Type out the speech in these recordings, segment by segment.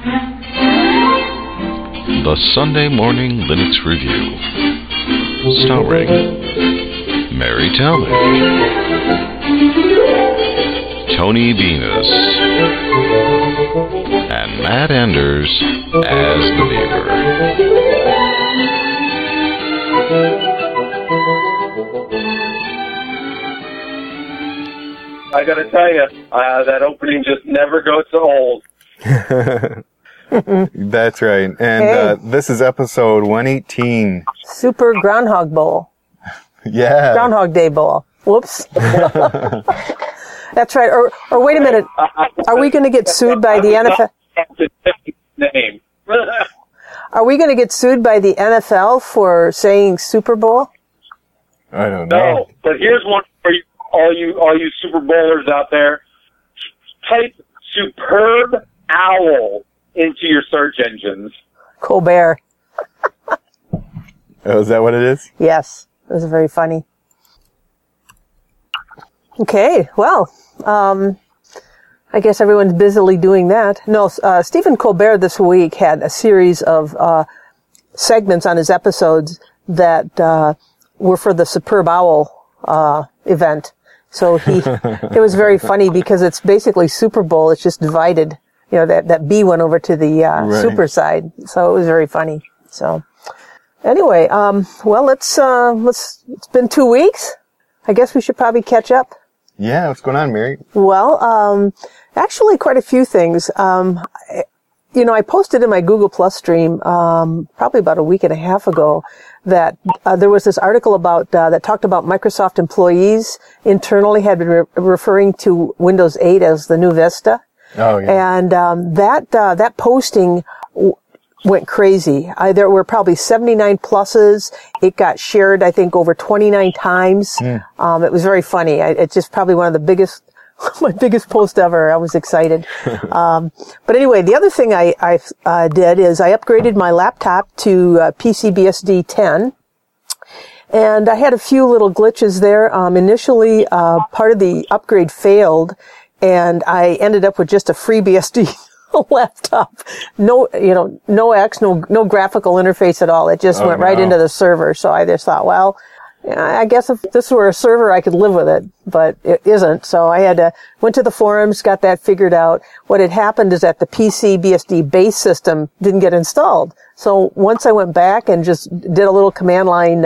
The Sunday Morning Linux Review, starring Mary Talmadge, Tony Bemis, and Matt Anders as the Beaver. I gotta tell you, that opening just never goes old. That's right. And this is episode 118. Super Groundhog Bowl. Yeah. Groundhog Day Bowl. Whoops. That's right. Or wait a minute. Are we going to get sued by the NFL? Name. Are we going to get sued by the NFL for saying Super Bowl? I don't know. No, but here's one for you, all you Super Bowlers out there. Type superb owl into your search engines. Colbert. Oh, is that what it is? Yes. It was very funny. Okay, well, I guess everyone's busily doing that. No, Stephen Colbert this week had a series of segments on his episodes that were for the Superb Owl event. So it was very funny because it's basically Super Bowl. It's just divided. You know, that B went over to the right. super side. So it was very funny. So anyway, well, it's been 2 weeks. I guess we should probably catch up. Yeah, what's going on, Mary? Well, actually quite a few things. I posted in my Google Plus stream, probably about a week and a half ago that, there was this article about, that talked about Microsoft employees internally had been referring to Windows 8 as the new Vista. Oh, yeah. And, that posting went crazy. There were probably 79 pluses. It got shared, I think, over 29 times. It was very funny. It's just probably one of the biggest, my biggest post ever. I was excited. But anyway, the other thing I did is I upgraded my laptop to PCBSD 10. And I had a few little glitches there. Initially, part of the upgrade failed, and I ended up with just a FreeBSD laptop. No graphical interface at all. It just went right into the server. So I just thought, well, I guess if this were a server, I could live with it, but it isn't. So I went to the forums, got that figured out. What had happened is that the PCBSD base system didn't get installed. So once I went back and just did a little command line,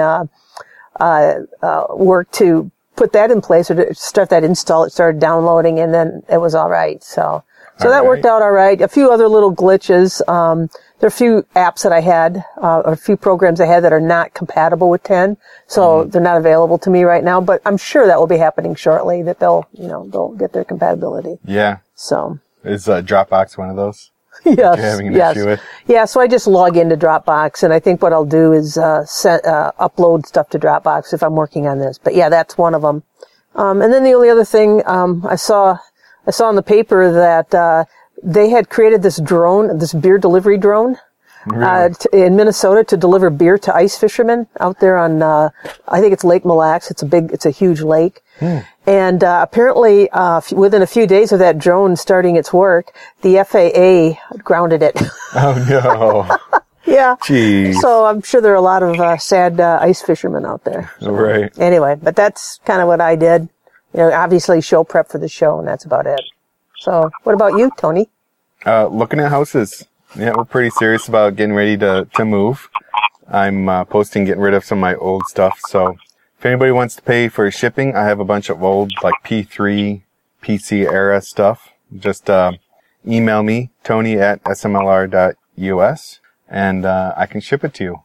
work to put that in place or to start that install, it started downloading and then it was all right. So that worked out all right. A few other little glitches. There are a few apps that I had, or a few programs I had that are not compatible with 10. So they're not available to me right now, but I'm sure that will be happening shortly, that they'll get their compatibility. Yeah. So. Is Dropbox one of those? Yes. You're having an issue with? Yeah, so I just log into Dropbox, and I think what I'll do is upload stuff to Dropbox if I'm working on this. But yeah, that's one of them. And then the only other thing I saw in the paper that they had created this drone, this beer delivery drone, Really? In Minnesota to deliver beer to ice fishermen out there on, I think it's Lake Mille Lacs. It's a huge lake. And apparently, within a few days of that drone starting its work, the FAA grounded it. Oh no. Yeah. Jeez. So I'm sure there are a lot of sad ice fishermen out there. So, right. Anyway, but that's kind of what I did. Obviously show prep for the show, and that's about it. So what about you, Tony? Looking at houses. Yeah, we're pretty serious about getting ready to move. I'm posting getting rid of some of my old stuff. So if anybody wants to pay for shipping, I have a bunch of old like P3, PC era stuff. Just email me, tony@smlr.us, and I can ship it to you.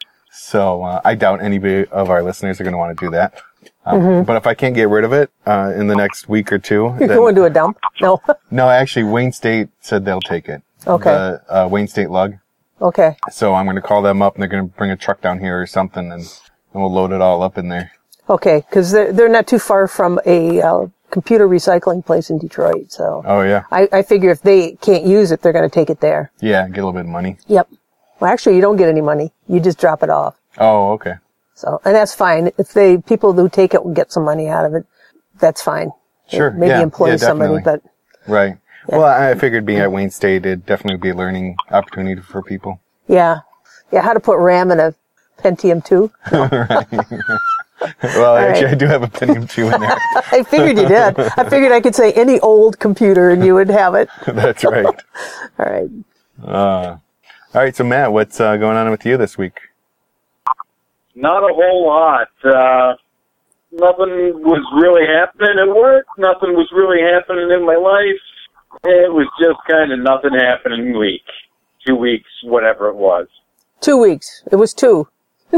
So I doubt anybody of our listeners are going to want to do that. But if I can't get rid of it in the next week or two... You're going to a dump? No. No, actually, Wayne State said they'll take it. Okay. The Wayne State lug. Okay. So I'm going to call them up, and they're going to bring a truck down here or something, and we'll load it all up in there. Okay, because they're not too far from a computer recycling place in Detroit. So. Oh, yeah. I figure if they can't use it, they're going to take it there. Yeah, get a little bit of money. Yep. Well, actually, you don't get any money. You just drop it off. Oh, okay. So, and that's fine. If people who take it will get some money out of it, that's fine. Sure. Maybe employ somebody, but. Right. Well, I figured being at Wayne State, it'd definitely be a learning opportunity for people. Yeah. Yeah, how to put RAM in a Pentium 2. Well, actually, I do have a Pentium 2 in there. I figured you did. I figured I could say any old computer and you would have it. That's right. All right. All right, so Matt, what's going on with you this week? Not a whole lot. Nothing was really happening at work. Nothing was really happening in my life. It was just kind of nothing happening week. 2 weeks, whatever it was. 2 weeks. It was 2.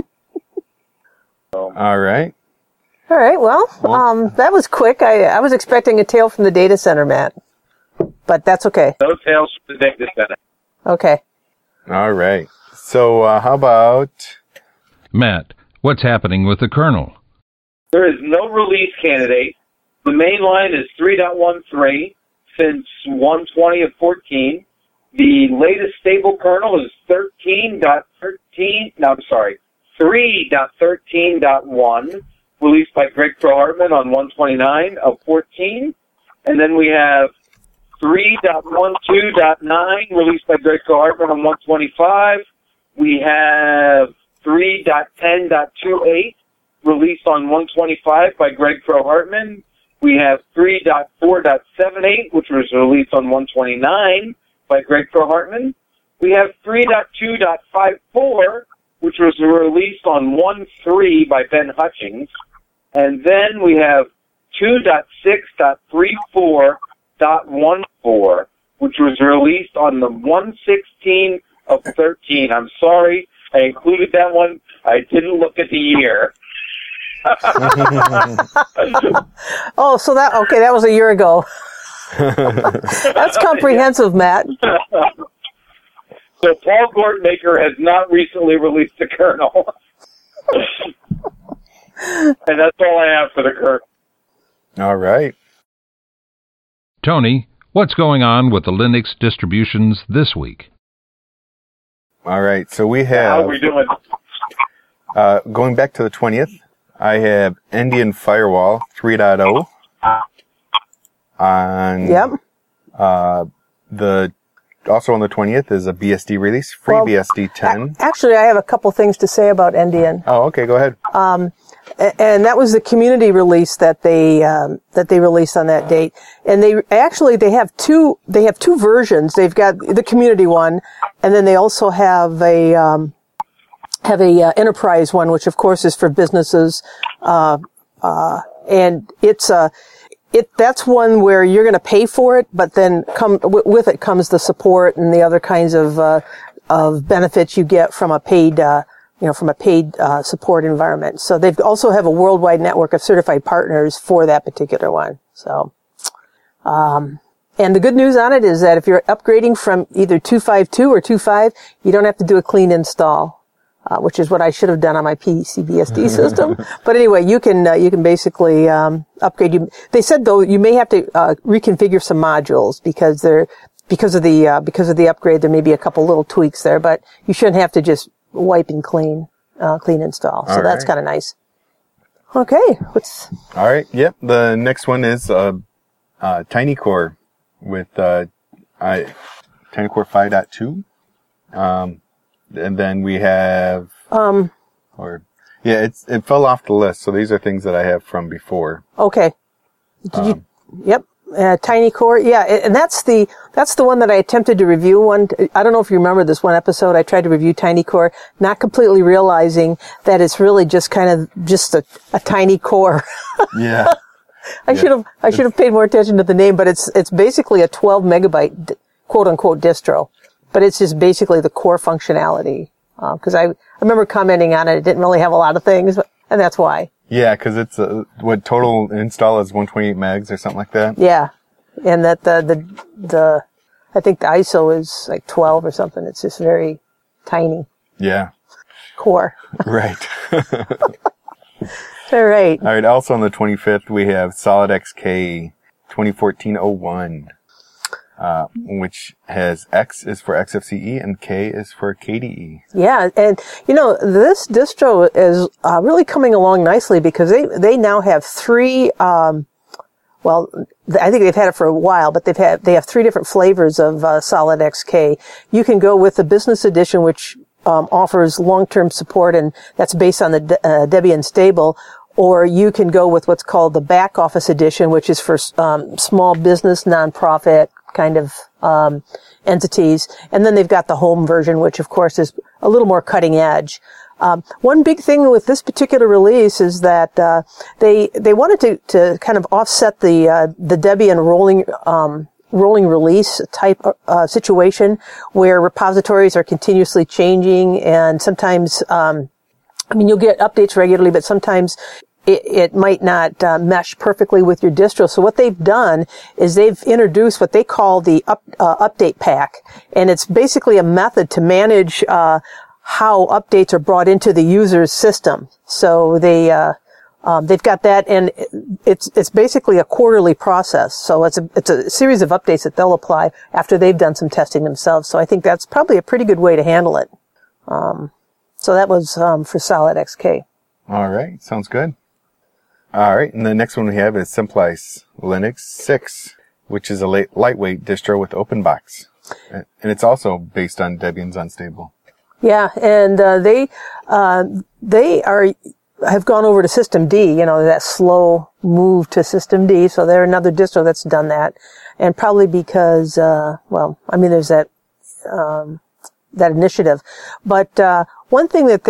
All right. All right. Well, that was quick. I was expecting a tale from the data center, Matt, but that's okay. No tales from the data center. Okay. All right. So how about... Matt, what's happening with the kernel? There is no release candidate. The main line is 3.13 since 120 of 14. The latest stable kernel is 3.13.1, released by Greg Pro-Hartman on 129 of 14. And then we have 3.12.9, released by Greg Pro-Hartman on 125. We have 3.10.28, released on 125 by Greg Pro-Hartman. We have 3.4.78, which was released on 129 by Greg Pro-Hartman. We have 3.2.54, which was released on 1.3 by Ben Hutchings. And then we have 2.6.34.14, which was released on the 1/16 of 13. I'm sorry, I included that one. I didn't look at the year. Oh, so that was a year ago. That's comprehensive, Matt. So Paul Gortmaker has not recently released the kernel. And that's all I have for the kernel. All right. Tony, what's going on with the Linux distributions this week? All right. So we have... How are we doing? Going back to the 20th, I have Endian Firewall 3.0 on... Yep. Also on the 20th is a BSD release, FreeBSD 10. Actually, I have a couple things to say about Endian. Oh, okay, go ahead. And that was the community release that they released on that date. And they have two versions. They've got the community one, and then they also have a enterprise one, which of course is for businesses. And that's one where you're going to pay for it, but then with it comes the support and the other kinds of benefits you get from a paid support environment. So they also have a worldwide network of certified partners for that particular one. So, and the good news on it is that if you're upgrading from either 2.5.2 or 2.5, you don't have to do a clean install. Which is what I should have done on my PCBSD system. But anyway, you can basically, upgrade. They said though, you may have to, reconfigure some modules because of the upgrade, there may be a couple little tweaks there, but you shouldn't have to just wipe and clean install. So that's kind of nice. Okay. All right. Yep. The next one is, TinyCore with, TinyCore 5.2. And then we have, it fell off the list. So these are things that I have from before. Okay. Yep. TinyCore. Yeah. And that's the one that I attempted to review I don't know if you remember this one episode. I tried to review TinyCore, not completely realizing that it's really just kind of just a tiny core. Yeah. I should have paid more attention to the name, but it's basically a 12 megabyte quote unquote distro. But it's just basically the core functionality. Cause I remember commenting on it. It didn't really have a lot of things, and that's why. Yeah, cause it's, what total install is 128 megs or something like that. Yeah. And that I think the ISO is like 12 or something. It's just very tiny. Yeah. Core. Right. All right. All right. Also on the 25th, we have SolidXK 2014-01. Which has X is for XFCE and K is for KDE. Yeah, and this distro is really coming along nicely because they now have three well, I think they've had it for a while, but they have 3 different flavors of Solid XK. You can go with the Business Edition, which offers long-term support, and that's based on the Debian stable. Or you can go with what's called the Back Office Edition, which is for small business, nonprofit kind of entities. And then they've got the home version, which of course is a little more cutting edge. One big thing with this particular release is that they wanted to kind of offset the Debian rolling release type situation where repositories are continuously changing, and sometimes you'll get updates regularly, but sometimes it might not mesh perfectly with your distro. So what they've done is they've introduced what they call the update pack, and it's basically a method to manage how updates are brought into the user's system. So they've got that, and it's basically a quarterly process. So it's a series of updates that they'll apply after they've done some testing themselves. So I think that's probably a pretty good way to handle it. So that was for Solid XK. All right, sounds good. All right, and the next one we have is Simplice Linux 6, which is a lightweight distro with OpenBox, and it's also based on Debian's Unstable. Yeah, and they have gone over to Systemd, that slow move to Systemd. So they're another distro that's done that, and probably because there's that initiative. But one thing that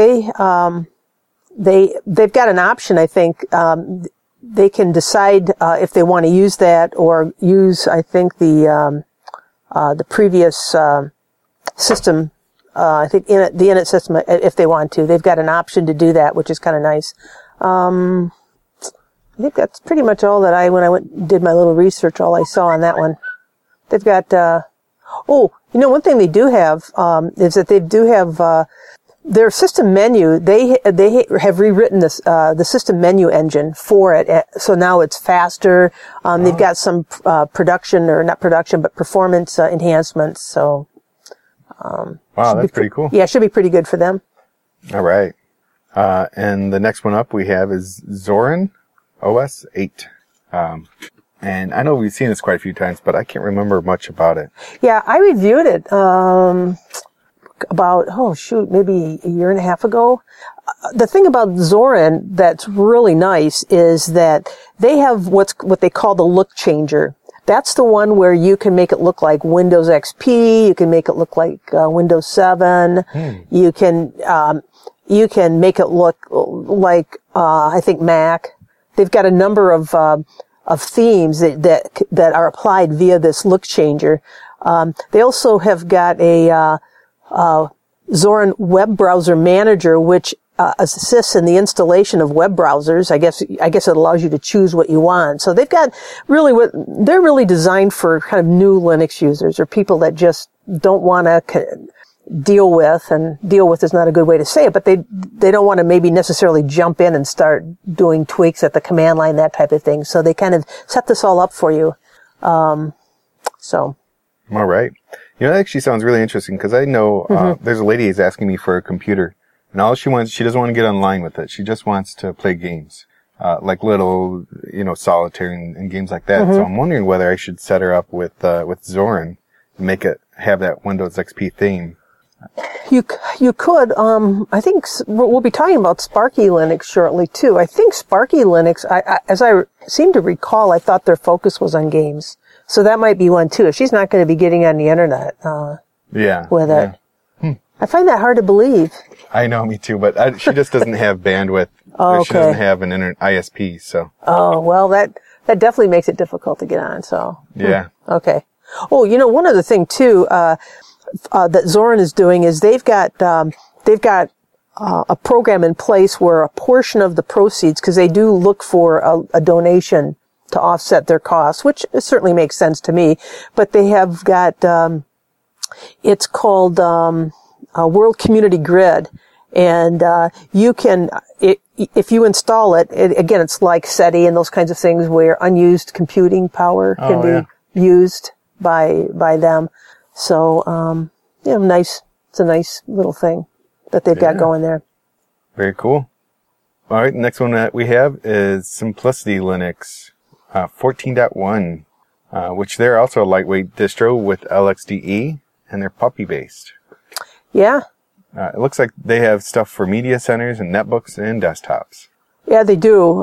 they've got an option, I think. They can decide if they want to use that or use, I think, the previous system. I think the init system, if they want to. They've got an option to do that, which is kind of nice. I think that's pretty much all that when I did my little research, all I saw on that one. They've got, one thing they do have, is that they do have, their system menu, they have rewritten this, the system menu engine for it. So now it's faster. They've got some, performance enhancements. So, wow, that's pretty cool. Yeah, it should be pretty good for them. All right. And the next one up we have is Zorin OS 8. And I know we've seen this quite a few times, but I can't remember much about it. Yeah, I reviewed it, maybe a year and a half ago. The thing about Zorin that's really nice is that they have what they call the look changer. That's the one where you can make it look like Windows XP. You can make it look like Windows 7. You can make it look like I think Mac. They've got a number of themes that are applied via this look changer. They also have got a Zorin web browser manager, which assists in the installation of web browsers. I guess it allows you to choose what you want. So they've got they're really designed for kind of new Linux users or people that just don't want to deal with is not a good way to say it, but they don't want to maybe necessarily jump in and start doing tweaks at the command line, that type of thing. So they kind of set this all up for you. So. All right. That actually sounds really interesting because I know, there's a lady who's asking me for a computer. And all she doesn't want to get online with it. She just wants to play games, like little, solitaire and games like that. So I'm wondering whether I should set her up with Zorin and have that Windows XP theme. You could, I think we'll be talking about Sparky Linux shortly too. I think Sparky Linux, as I seem to recall, I thought their focus was on games. So that might be one too. If she's not going to be getting on the internet, with it. I find that hard to believe. I know, me too, but she just doesn't have bandwidth. Oh, okay. She doesn't have an ISP, so. Oh, well, that definitely makes it difficult to get on, so. Yeah. Okay. Oh, one other thing too, that Zorin is doing is they've got a program in place where a portion of the proceeds, because they do look for a donation to offset their costs, which certainly makes sense to me, but they have got, it's called, World Community Grid, and you can, if you install it, again, it's like SETI and those kinds of things where unused computing power can be used by them. So, nice. It's a nice little thing that they've got going there. Very cool. All right, next one that we have is Simplicity Linux 14.1, which they're also a lightweight distro with LXDE, and they're puppy based. Yeah. It looks like they have stuff for media centers and netbooks and desktops. Yeah, they do.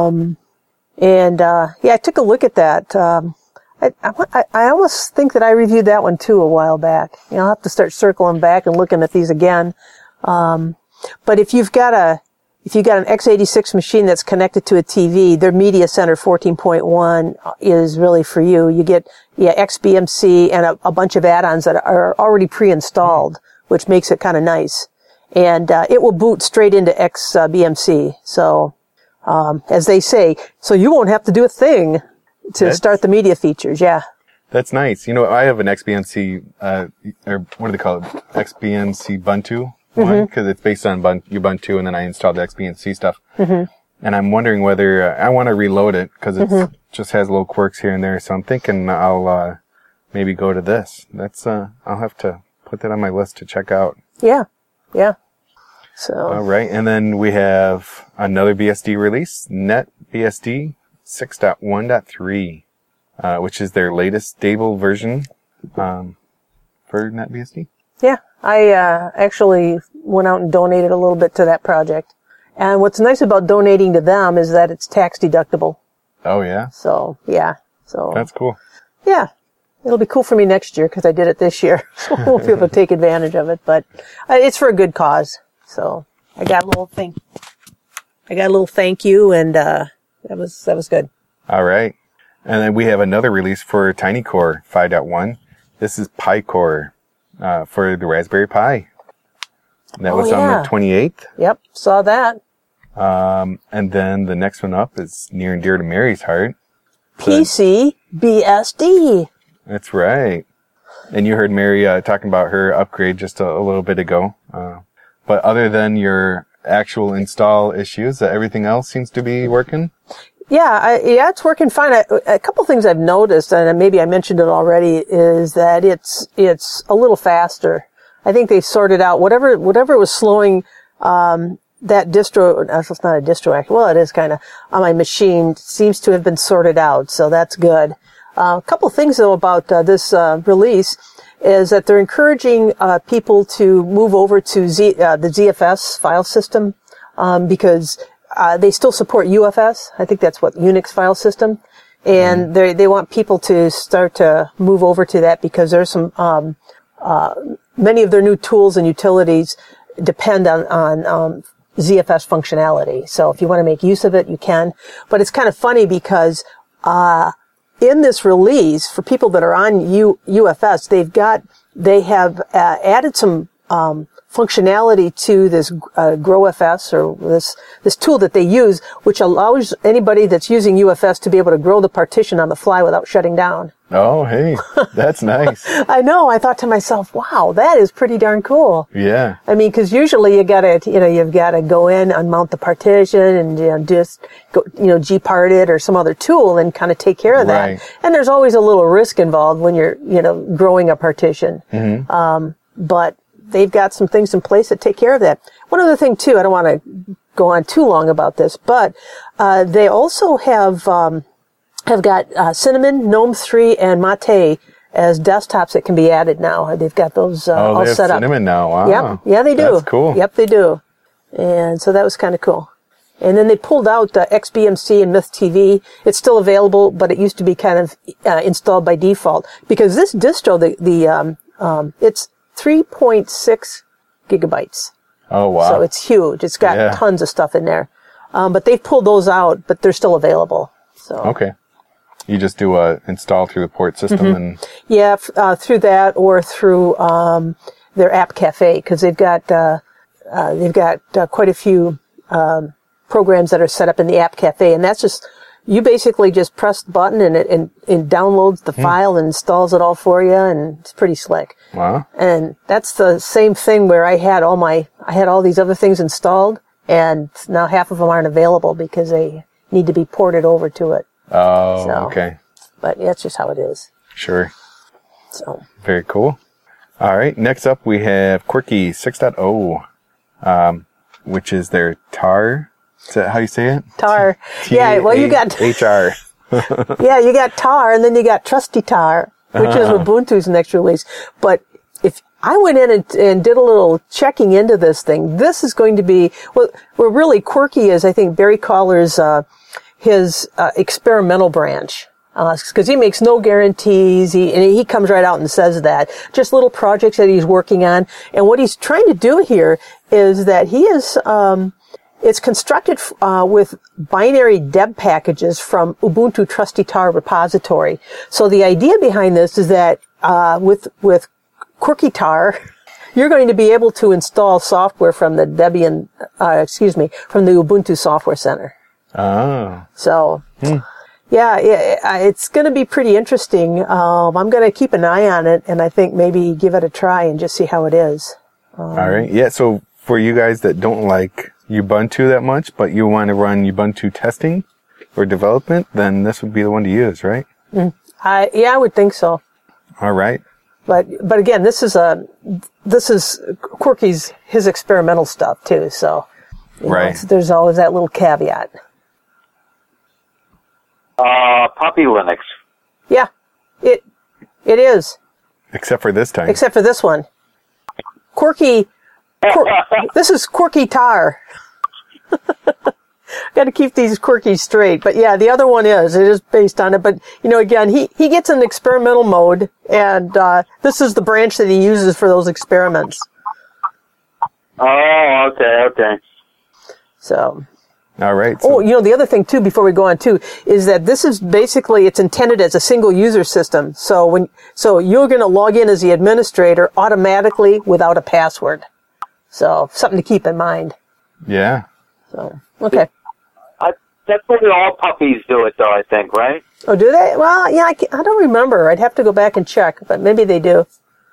I took a look at that. I almost think that I reviewed that one too a while back. I'll have to start circling back and looking at these again. But if you've got an x86 machine that's connected to a TV, their Media Center 14.1 is really for you. You get, XBMC and a bunch of add-ons that are already pre-installed, which makes it kind of nice. And, it will boot straight into XBMC. So, as they say, so you won't have to do a thing to start the media features. Yeah. That's nice. I have an XBMC, or what do they call it? XBMC Ubuntu one, because it's based on Ubuntu, and then I installed the XBMC stuff. Mm-hmm. And I'm wondering whether I want to reload it, because it just has little quirks here and there. So I'm thinking I'll maybe go to this. I'll have to put that on my list to check out. Yeah. Yeah. So. All right. And then we have another BSD release, NetBSD 6.1.3, which is their latest stable version for NetBSD. Yeah. I actually went out and donated a little bit to that project. And what's nice about donating to them is that it's tax deductible. Oh, yeah? So, yeah. So that's cool. Yeah. It'll be cool for me next year because I did it this year. So I won't be able to take advantage of it. But it's for a good cause. So I got a little thank you, and that was good. All right. And then we have another release for TinyCore 5.1. This is PiCore for the Raspberry Pi. That was on the 28th. Yep, saw that. And then the next one up is near and dear to Mary's heart. PCBSD. That's right. And you heard Mary talking about her upgrade just a little bit ago. But other than your actual install issues, everything else seems to be working? Yeah, it's working fine. A couple things I've noticed, and maybe I mentioned it already, is that it's a little faster. I think they've sorted out whatever was slowing that distro. It's not a distro, actually. Well, it is kind of on my machine. Seems to have been sorted out, so that's good. A couple things though about this release is that they're encouraging people to move over to the ZFS file system because they still support UFS. I think that's what Unix file system, and they want people to start to move over to that because there's some many of their new tools and utilities depend on ZFS functionality. So if you want to make use of it, you can. But it's kind of funny because in this release, for people that are on UFS, they have added some functionality to this GrowFS, or this tool that they use, which allows anybody that's using UFS to be able to grow the partition on the fly without shutting down. Oh, hey, that's nice. I know. I thought to myself, wow, that is pretty darn cool. Yeah. I mean, because usually you've got to go in, unmount the partition, and just go, Gpart it or some other tool and kind of take care of that. Right. And there's always a little risk involved when you're, growing a partition. Mm-hmm. But they've got some things in place that take care of that. One other thing too, I don't want to go on too long about this, but they also have got Cinnamon, GNOME 3, and Mate as desktops that can be added now. They've got those all set up. Cinnamon now. Wow. Yep. Yeah, they do. That's cool. Yep, they do. And so that was kind of cool. And then they pulled out XBMC and Myth TV. It's still available, but it used to be kind of installed by default because this distro, it's 3.6 gigabytes. Oh, wow. So it's huge. It's got tons of stuff in there. But they've pulled those out, but they're still available. So. Okay. You just do install through the port system and. Yeah, through that or through, their app cafe, cause they've got quite a few, programs that are set up in the app cafe. And that's just, you basically just press the button and it downloads the file and installs it all for you, and it's pretty slick. Wow. And that's the same thing where I had all these other things installed, and now half of them aren't available because they need to be ported over to it. Oh, okay. But yeah, that's just how it is. Sure. So. Very cool. All right. Next up, we have Quirky 6.0, which is their TAR. Is that how you say it? TAR. Yeah, well, you got... HR. Yeah, you got tar, and then you got Trusty Tar, which is Ubuntu's next release. But if I went in and did a little checking into this thing, this is going to be, well, really quirky is, I think, Barry Collar's, his experimental branch. Because he makes no guarantees. He comes right out and says that. Just little projects that he's working on. And what he's trying to do here is that he is, it's constructed with binary deb packages from Ubuntu Trusty Tar repository. So the idea behind this is that with Quirky Tar, you're going to be able to install software from the Debian, from the Ubuntu Software Center. Oh. So, yeah, it's going to be pretty interesting. I'm going to keep an eye on it, and I think maybe give it a try and just see how it is. All right. Yeah. So for you guys that don't like Ubuntu that much, but you want to run Ubuntu testing or development, then this would be the one to use, right? I would think so. All right. But again, this is Quirky's, his experimental stuff too. So, right. There's always that little caveat. Puppy Linux. Yeah, it is. Except for this time. Except for this one. This is Quirky Tar. Got to keep these quirky straight. But yeah, the other one it is based on it. But, again, he gets in experimental mode, and this is the branch that he uses for those experiments. Oh, okay. So. All right. So. Oh, the other thing too, before we go on too, is that this is basically, it's intended as a single user system. So you're going to log in as the administrator automatically without a password. So something to keep in mind. Yeah. So, okay. That's the way all puppies do it though, I think, right? Oh, do they? Well, yeah, I don't remember. I'd have to go back and check, but maybe they do.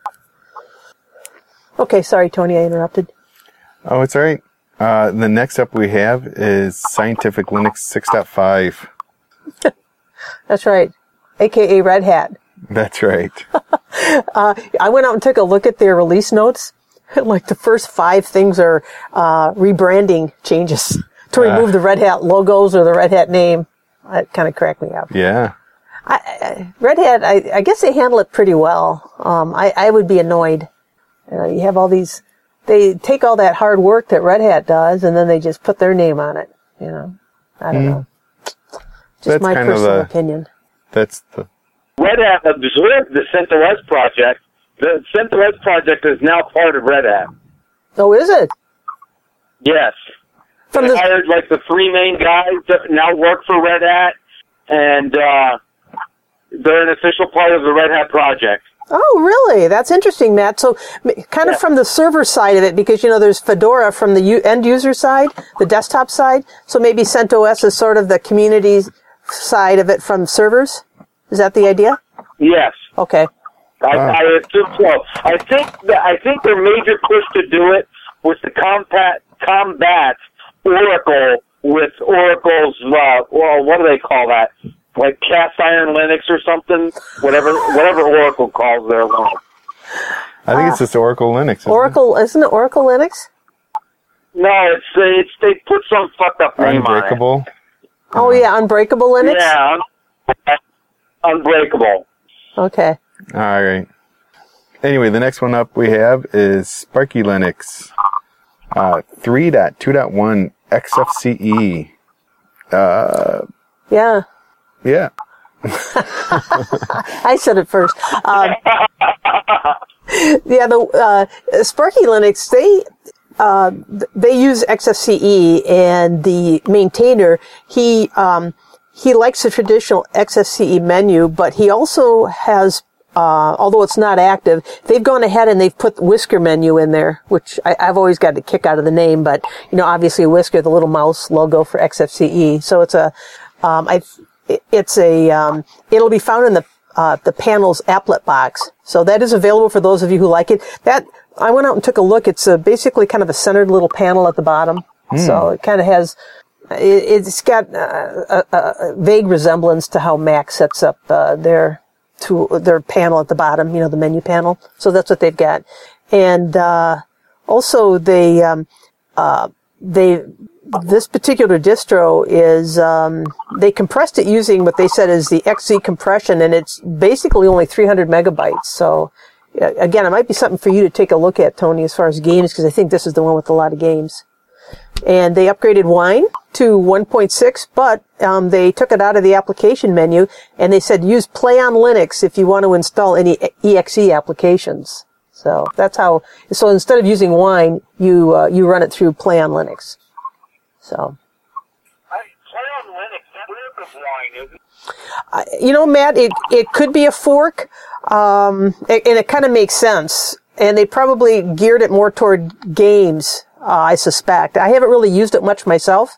Okay, sorry, Tony, I interrupted. Oh, it's all right. The next up we have is Scientific Linux 6.5. That's right. AKA Red Hat. That's right. I went out and took a look at their release notes. Like the first 5 things are rebranding changes to remove the Red Hat logos or the Red Hat name. That kind of cracked me up. Yeah. Red Hat, I guess they handle it pretty well. I would be annoyed. You have all these... They take all that hard work that Red Hat does, and then they just put their name on it. I don't know. Just that's my personal opinion. That's the Red Hat absorbed the CentOS project. The CentOS project is now part of Red Hat. Oh, is it? Yes. They hired like the 3 main guys that now work for Red Hat, and they're an official part of the Red Hat project. Oh, really? That's interesting, Matt. So kind of from the server side of it, because, there's Fedora from the end user side, the desktop side. So maybe CentOS is sort of the community side of it from servers. Is that the idea? Yes. Okay. I assume so. I think their major push to do it was to combat Oracle with Oracle's, what do they call that? Like cast iron Linux or something, whatever Oracle calls their one. I think it's just Oracle Linux. Isn't it Oracle Linux? No, it's they put some fucked up name Unbreakable. on it. Oh yeah, Unbreakable Linux. Yeah, Unbreakable. Okay. All right. Anyway, the next one up we have is Sparky Linux 3.2.1 XFCE. Yeah. Yeah. I said it first. The Sparky Linux, they use XFCE, and the maintainer, he likes the traditional XFCE menu, but he also has, although it's not active, they've gone ahead and they've put Whisker menu in there, which I've always got a kick out of the name, but, obviously Whisker, the little mouse logo for XFCE. So it's it'll be found in the panel's applet box. So that is available for those of you who like it. I went out and took a look. It's basically kind of a centered little panel at the bottom. So it kind of has, it's got a vague resemblance to how Mac sets up their panel at the bottom, the menu panel. So that's what they've got. And also they this particular distro is, they compressed it using what they said is the XZ compression, and it's basically only 300 megabytes. So, again, it might be something for you to take a look at, Tony, as far as games, because I think this is the one with a lot of games. And they upgraded Wine to 1.6, but they took it out of the application menu, and they said use Play on Linux if you want to install any exe applications. So that's how. So instead of using Wine, you run it through Play on Linux. So. Play on Linux, that is Wine, isn't it? You know, Matt, it could be a fork, and it kind of makes sense. And they probably geared it more toward games, I suspect. I haven't really used it much myself.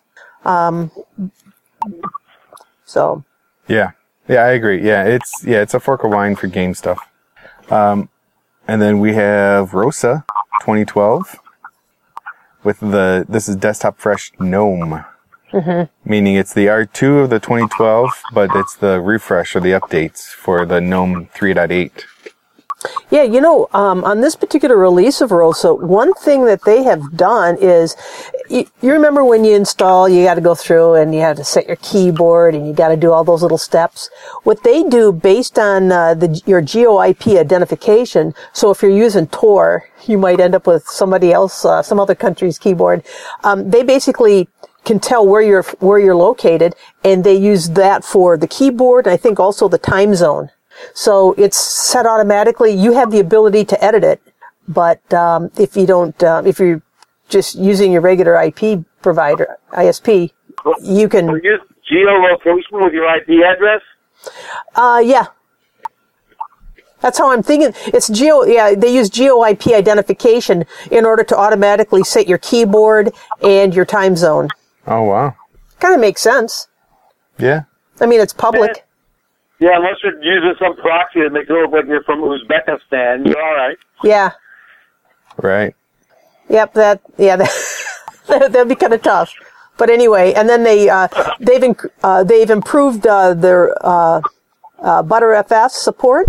So. Yeah, I agree. Yeah, it's a fork of Wine for game stuff. And then we have Rosa 2012 with this is Desktop Fresh GNOME. Mm-hmm. Meaning it's the R2 of the 2012, but it's the refresh or the updates for the GNOME 3.8. Yeah, you know, on this particular release of Rosa, one thing that they have done is, you remember when you install, you got to go through and you have to set your keyboard and you got to do all those little steps. What they do based on your GeoIP identification, so if you're using Tor, you might end up with somebody else, some other country's keyboard. They basically can tell where you're located, and they use that for the keyboard, and I think also the time zone. So it's set automatically. You have the ability to edit it, but if you don't, if you're just using your regular IP provider, ISP, you can use geolocation with your IP address. Yeah, that's how I'm thinking. It's they use GeoIP identification in order to automatically set your keyboard and your time zone. Oh wow! Kind of makes sense. Yeah. I mean, it's public. Yeah, unless you're using some proxy that makes it look like you're from Uzbekistan, you're all right. Yeah. Right. Yep. That'd be kind of tough. But anyway, and then they've improved their ButterFS support.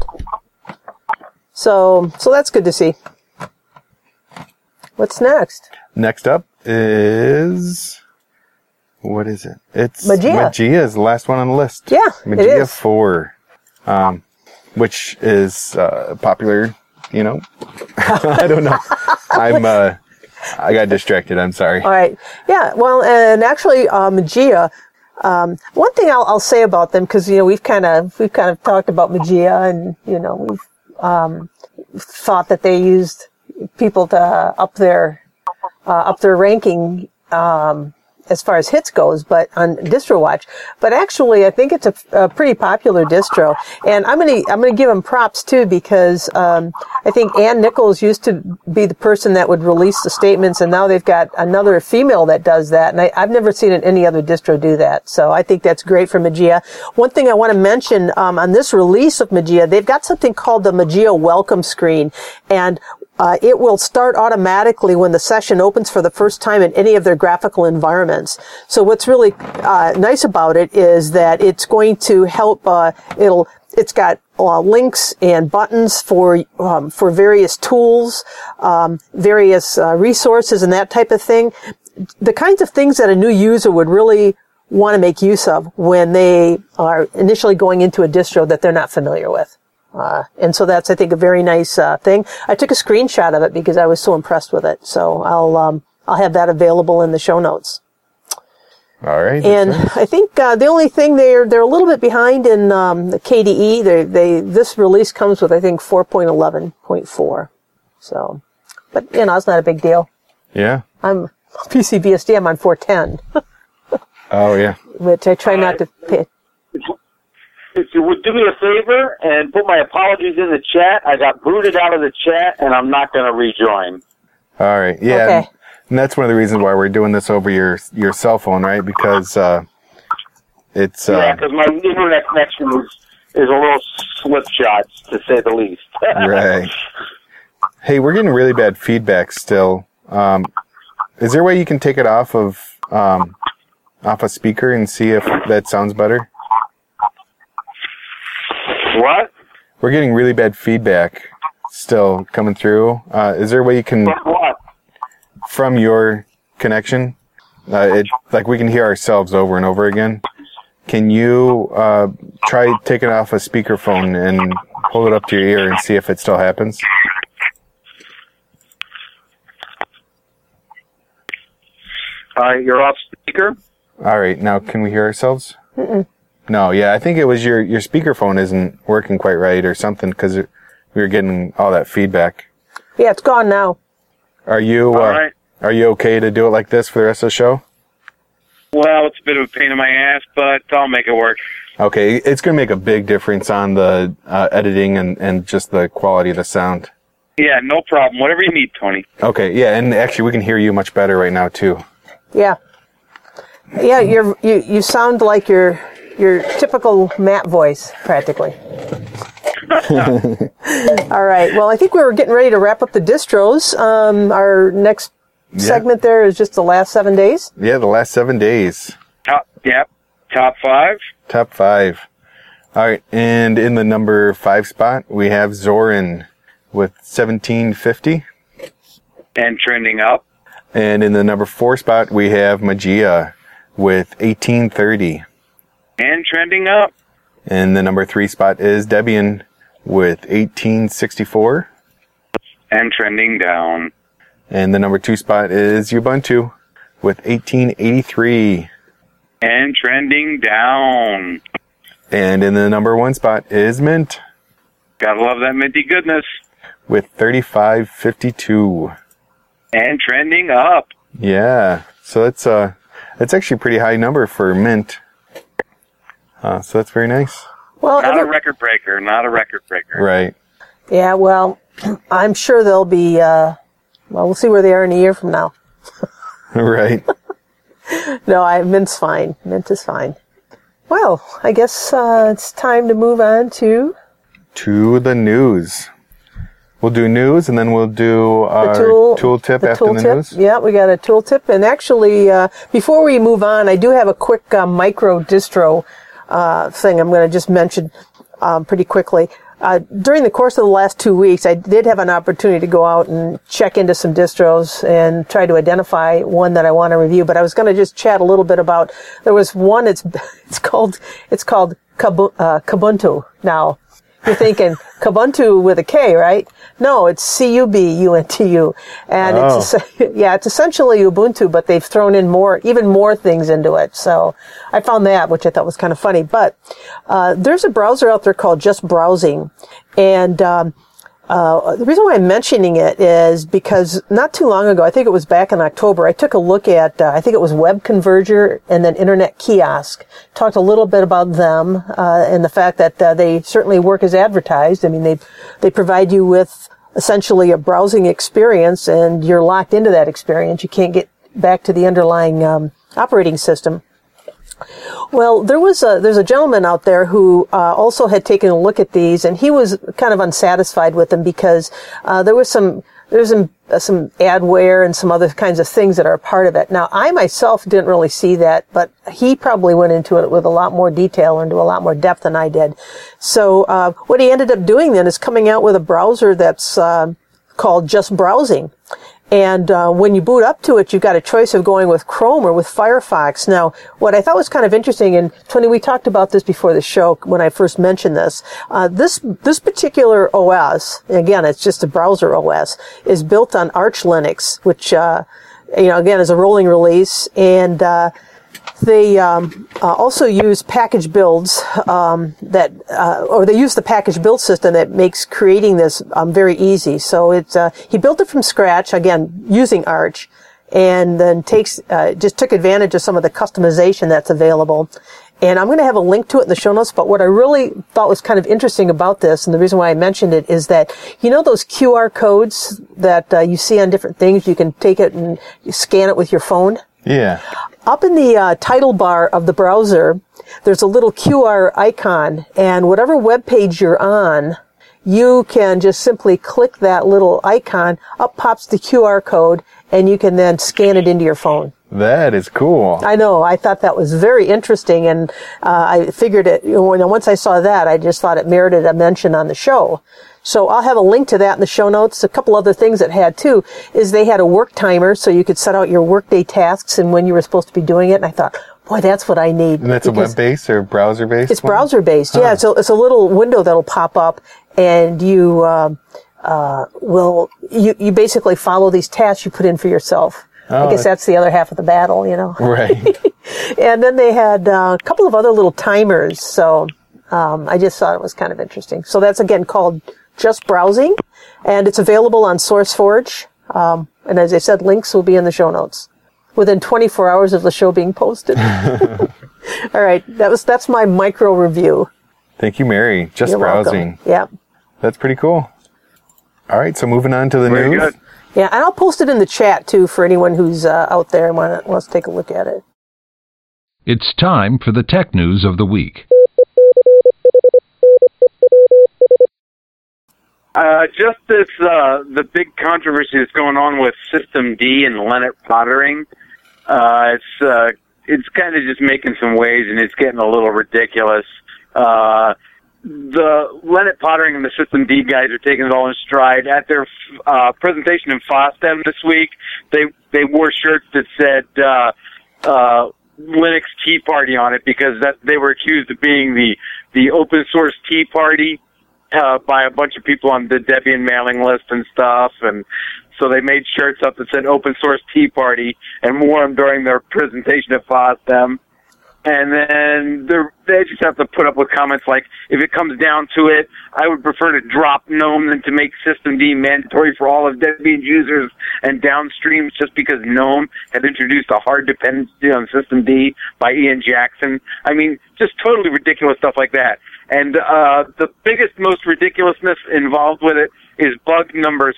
So that's good to see. What's next? Next up is. What is it? It's Mageia. Mageia is the last one on the list. Yeah, Mageia it is. 4, which is popular. You know, I don't know. I got distracted. I'm sorry. All right. Yeah. Well, and actually, Mageia. One thing I'll say about them, because we've kind of talked about Mageia, and we've thought that they used people to up their ranking. As far as hits goes, but on DistroWatch. But actually, I think it's a pretty popular distro, and I'm gonna give them props too, because I think Ann Nichols used to be the person that would release the statements, and now they've got another female that does that, and I've never seen any other distro do that. So I think that's great for Mageia. One thing I want to mention on this release of Mageia, they've got something called the Mageia welcome screen, and it will start automatically when the session opens for the first time in any of their graphical environments. So what's really nice about it is that it's going to help. It's got links and buttons for various tools, various resources, and that type of thing. The kinds of things that a new user would really want to make use of when they are initially going into a distro that they're not familiar with. And so that's, I think, a very nice thing. I took a screenshot of it because I was so impressed with it. So I'll have that available in the show notes. All right. And I think the only thing they're a little bit behind in the KDE. This release comes with, I think, 4.11.4. So, but it's not a big deal. Yeah. I'm PCBSD. I'm on 4.10. Oh yeah. Which I try not to pay. If you would do me a favor and put my apologies in the chat, I got booted out of the chat, and I'm not going to rejoin. All right. Yeah. Okay. And that's one of the reasons why we're doing this over your cell phone, right? Because it's because my internet connection is a little slipshod, to say the least. Right. Hey, we're getting really bad feedback still. Is there a way you can take it off of a speaker and see if that sounds better? What? We're getting really bad feedback still coming through. Is there a way you can... What? From your connection? Like we can hear ourselves over and over again. Can you try taking off a speakerphone and hold it up to your ear and see if it still happens? You're off speaker. All right, now can we hear ourselves? No, yeah, I think it was your speakerphone isn't working quite right or something because we were getting all that feedback. Yeah, it's gone now. Are you All right. Are you okay to do it like this for the rest of the show? Well, it's a bit of a pain in my ass, but I'll make it work. Okay, it's going to make a big difference on the editing and just the quality of the sound. Yeah, no problem. Whatever you need, Tony. Okay, yeah, and actually we can hear you much better right now too. Yeah. Yeah, you sound like your typical Matt voice, practically. All right. Well, I think we were getting ready to wrap up the distros. Our next segment there is just the last 7 days. Yeah, the last 7 days. Top 5. Top 5. All right, and in the number 5 spot, we have Zorin with 1750. And trending up. And in the number 4 spot, we have Magia with 1830. And trending up. And the number 3 spot is Debian with 1864. And trending down. And the number 2 spot is Ubuntu with 1883. And trending down. And in the number 1 spot is Mint Gotta love that minty goodness. with 3552. And trending up. Yeah, so that's actually a pretty high number for Mint. So that's very nice. Well, Not a record breaker. Right. yeah. Well, I'm sure they'll be. Well, we'll see where they are in a year from now. Right. No, Mint's fine. Mint is fine. Well, I guess it's time to move on to The news. We'll do news and then we'll do our tool tip after the news. Yeah, we got a tool tip. And actually, before we move on, I do have a quick micro distro thing I'm going to just mention pretty quickly. During the course of the last 2 weeks, I did have an opportunity to go out and check into some distros and try to identify one that I want to review. But I was going to just chat a little bit about. There was one. It's called Kubuntu. Now, you're thinking Kubuntu with a K, right? No, it's Cubuntu, and it's essentially Ubuntu, but they've thrown in even more things into it. So I found that, which I thought was kind of funny. But there's a browser out there called Just Browsing, and the reason why I'm mentioning it is because not too long ago, I think it was back in October, I took a look at, I think it was Web Converger and then Internet Kiosk. Talked a little bit about them and the fact that they certainly work as advertised. I mean, they provide you with essentially a browsing experience, and you're locked into that experience. You can't get back to the underlying operating system. Well, there's a gentleman out there who also had taken a look at these, and he was kind of unsatisfied with them because there's some adware and some other kinds of things that are a part of it. Now, I myself didn't really see that, but he probably went into it with a lot more detail and to a lot more depth than I did. So what he ended up doing then is coming out with a browser that's called Just Browsing. And when you boot up to it, you've got a choice of going with Chrome or with Firefox. Now, what I thought was kind of interesting, and Tony, we talked about this before the show when I first mentioned this. This particular OS, again, it's just a browser OS, is built on Arch Linux, which again is a rolling release, and they also use package builds or they use the package build system that makes creating this very easy. So he built it from scratch, again using Arch, and then just took advantage of some of the customization that's available. And I'm going to have a link to it in the show notes, but what I really thought was kind of interesting about this, and the reason why I mentioned it, is that, those QR codes that you see on different things, you can take it and you scan it with your phone? Yeah. Up in the title bar of the browser, there's a little QR icon, and whatever web page you're on, you can just simply click that little icon, up pops the QR code, and you can then scan it into your phone. That is cool. I know. I thought that was very interesting, and I figured it, once I saw that, I just thought it merited a mention on the show. So I'll have a link to that in the show notes. A couple other things it had too is they had a work timer, so you could set out your workday tasks and when you were supposed to be doing it. And I thought, boy, that's what I need. And that's a web-based or browser-based? It's browser-based, yeah. So it's a little window that'll pop up, and you you basically follow these tasks you put in for yourself. I guess that's the other half of the battle, you know. Right. And then they had a couple of other little timers, so I just thought it was kind of interesting. So that's, again, called Just Browsing, and it's available on SourceForge. And as I said, links will be in the show notes within 24 hours of the show being posted. All right, that's my micro review. Thank you, Mary. Just You're Browsing. welcome. Yeah. That's pretty cool. All right, so moving on to the Very news. good. Yeah, and I'll post it in the chat, too, for anyone who's out there and wants to take a look at it. It's time for the tech news of the week. Just this, the big controversy that's going on with System D and Leonard Pottering. It's kind of just making some waves, and it's getting a little ridiculous. The Leonard Pottering and the System D guys are taking it all in stride. At their presentation in FOSDEM this week, they wore shirts that said Linux Tea Party on it because they were accused of being the open source Tea Party by a bunch of people on the Debian mailing list and stuff, and so they made shirts up that said Open Source Tea Party and wore them during their presentation at FOSDEM. And then they just have to put up with comments like, if it comes down to it, I would prefer to drop GNOME than to make System D mandatory for all of Debian users and downstreams just because GNOME had introduced a hard dependency on System D by Ian Jackson. I mean, just totally ridiculous stuff like that. And the biggest, most ridiculousness involved with it is bug number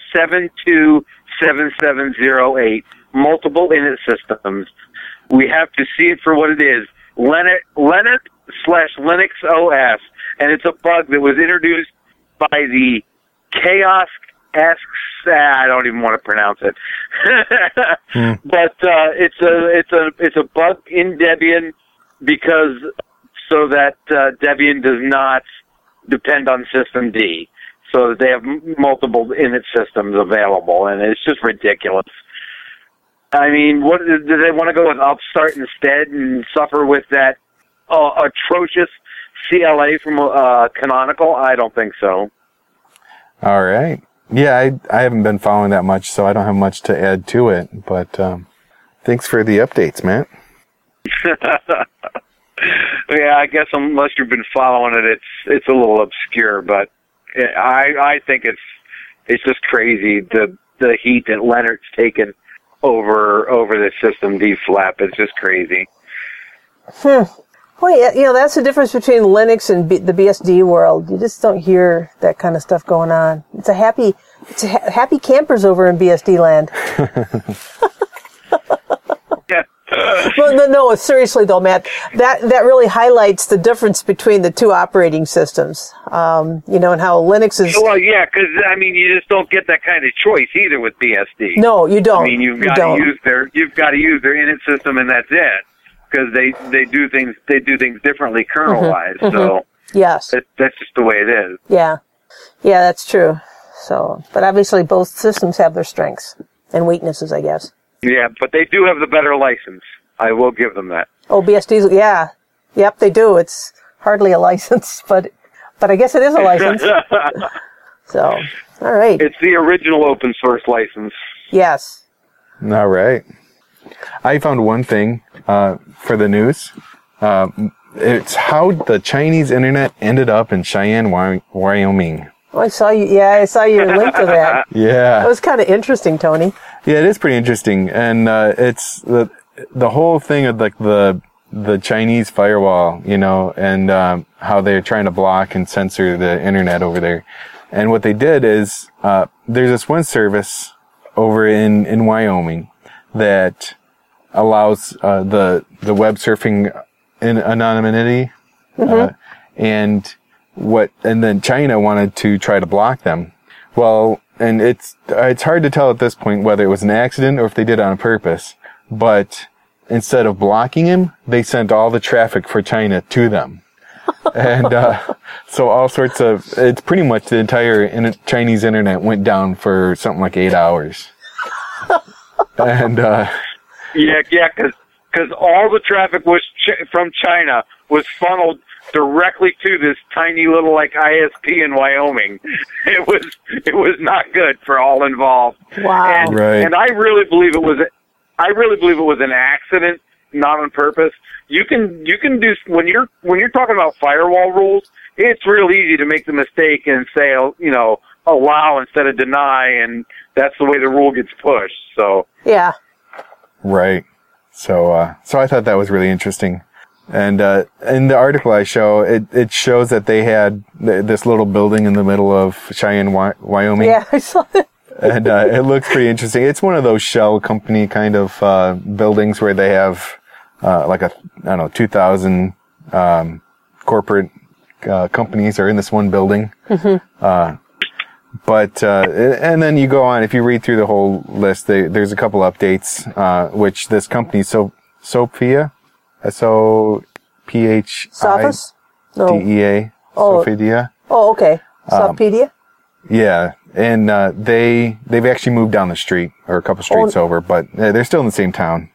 727708, multiple init systems. We have to see it for what it is. Linux/Linux OS, and it's a bug that was introduced by the Chaos Asks. I don't even want to pronounce it, but it's a bug in Debian because so that Debian does not depend on System D, so that they have multiple init systems available, and it's just ridiculous. I mean, what do they want to go with Upstart instead and suffer with that atrocious CLA from Canonical? I don't think so. All right. Yeah, I haven't been following that much, so I don't have much to add to it. But thanks for the updates, Matt. Yeah, I guess unless you've been following it, it's a little obscure. But I think it's just crazy the heat that Leonard's taken over the System D flap. It's just crazy. Well, yeah, that's the difference between Linux and the BSD world. You just don't hear that kind of stuff going on. It's happy campers over in BSD land. Yeah. Well, no, seriously though, Matt, that really highlights the difference between the two operating systems. And how Linux is. Well, yeah, because I mean, you just don't get that kind of choice either with BSD. No, you don't. I mean, you've got to use their init system, and that's it. Because they do things differently kernel wise. Mm-hmm. So yes, that's just the way it is. Yeah, that's true. So, but obviously both systems have their strengths and weaknesses, I guess. Yeah, but they do have the better license. I will give them that. Oh, BSD's, yeah. Yep, they do. It's hardly a license, but I guess it is a license. So, all right. It's the original open source license. Yes. All right. I found one thing for the news. It's how the Chinese internet ended up in Cheyenne, Wyoming. Oh, I saw you. Yeah, I saw your link to that. Yeah. That was kind of interesting, Tony. Yeah, it is pretty interesting. And it's the whole thing of like the Chinese firewall, and how they're trying to block and censor the internet over there. And what they did is there's this one service over in Wyoming that allows the web surfing in anonymity, and then China wanted to try to block them. Well, and it's hard to tell at this point whether it was an accident or if they did it on purpose. But instead of blocking him, they sent all the traffic for China to them. And so all sorts of, it's pretty much the entire Chinese internet went down for something like 8 hours. And because all the traffic was from China was funneled directly to this tiny little like ISP in Wyoming. It was not good for all involved. Wow. And I really believe it was an accident, not on purpose. You can do when you're talking about firewall rules, it's real easy to make the mistake and say, allow instead of deny, and that's the way the rule gets pushed. So yeah. Right. So I thought that was really interesting. And in the article I show, it shows that they had this little building in the middle of Cheyenne, Wyoming. Yeah, I saw it. And it looks pretty interesting. It's one of those shell company kind of buildings where they have 2,000 corporate companies are in this one building. Mm-hmm. But and then you go on, if you read through the whole list, there's a couple updates, which this company, Sophia, SOPHIDEA, Sophia. Oh, okay. Sophia? Yeah. And they've actually moved down the street, or a couple streets over, but they're still in the same town.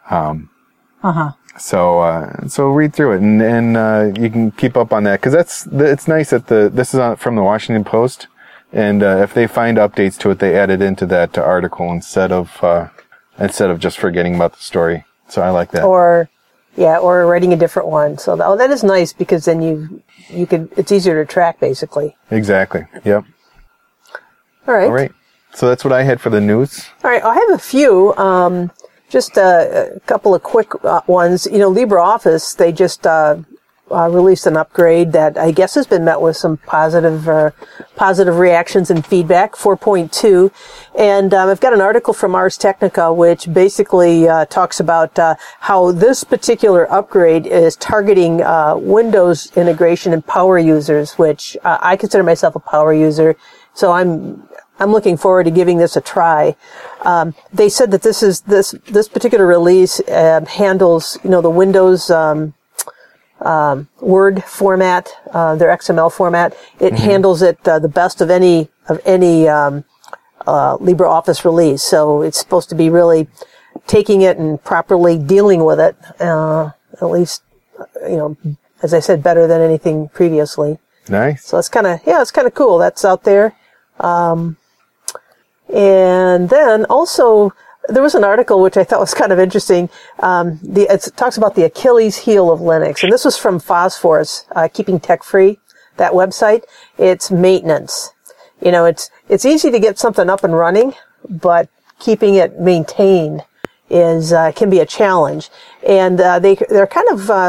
So read through it, and you can keep up on that, because it's nice that this is from the Washington Post. And if they find updates to it, they add it into that article instead of just forgetting about the story. So I like that. Or writing a different one. So that is nice, because then you can, it's easier to track, basically. Exactly. Yep. All right. So that's what I had for the news. All right. I have a few. Just a couple of quick ones. LibreOffice, they just released an upgrade that I guess has been met with some positive reactions and feedback, 4.2. And I've got an article from Ars Technica which basically talks about how this particular upgrade is targeting Windows integration and power users, which I consider myself a power user, so I'm looking forward to giving this a try. They said that this particular release handles the Windows Word format, their XML format. It handles it the best of any LibreOffice release. So it's supposed to be really taking it and properly dealing with it. At least, as I said, better than anything previously. Nice. So it's kind of cool. That's out there. And then also, there was an article which I thought was kind of interesting. It talks about the Achilles heel of Linux, and this was from Phosphorus, Keeping Tech Free, that website. It's maintenance. It's easy to get something up and running, but keeping it maintained can be a challenge. And they're kind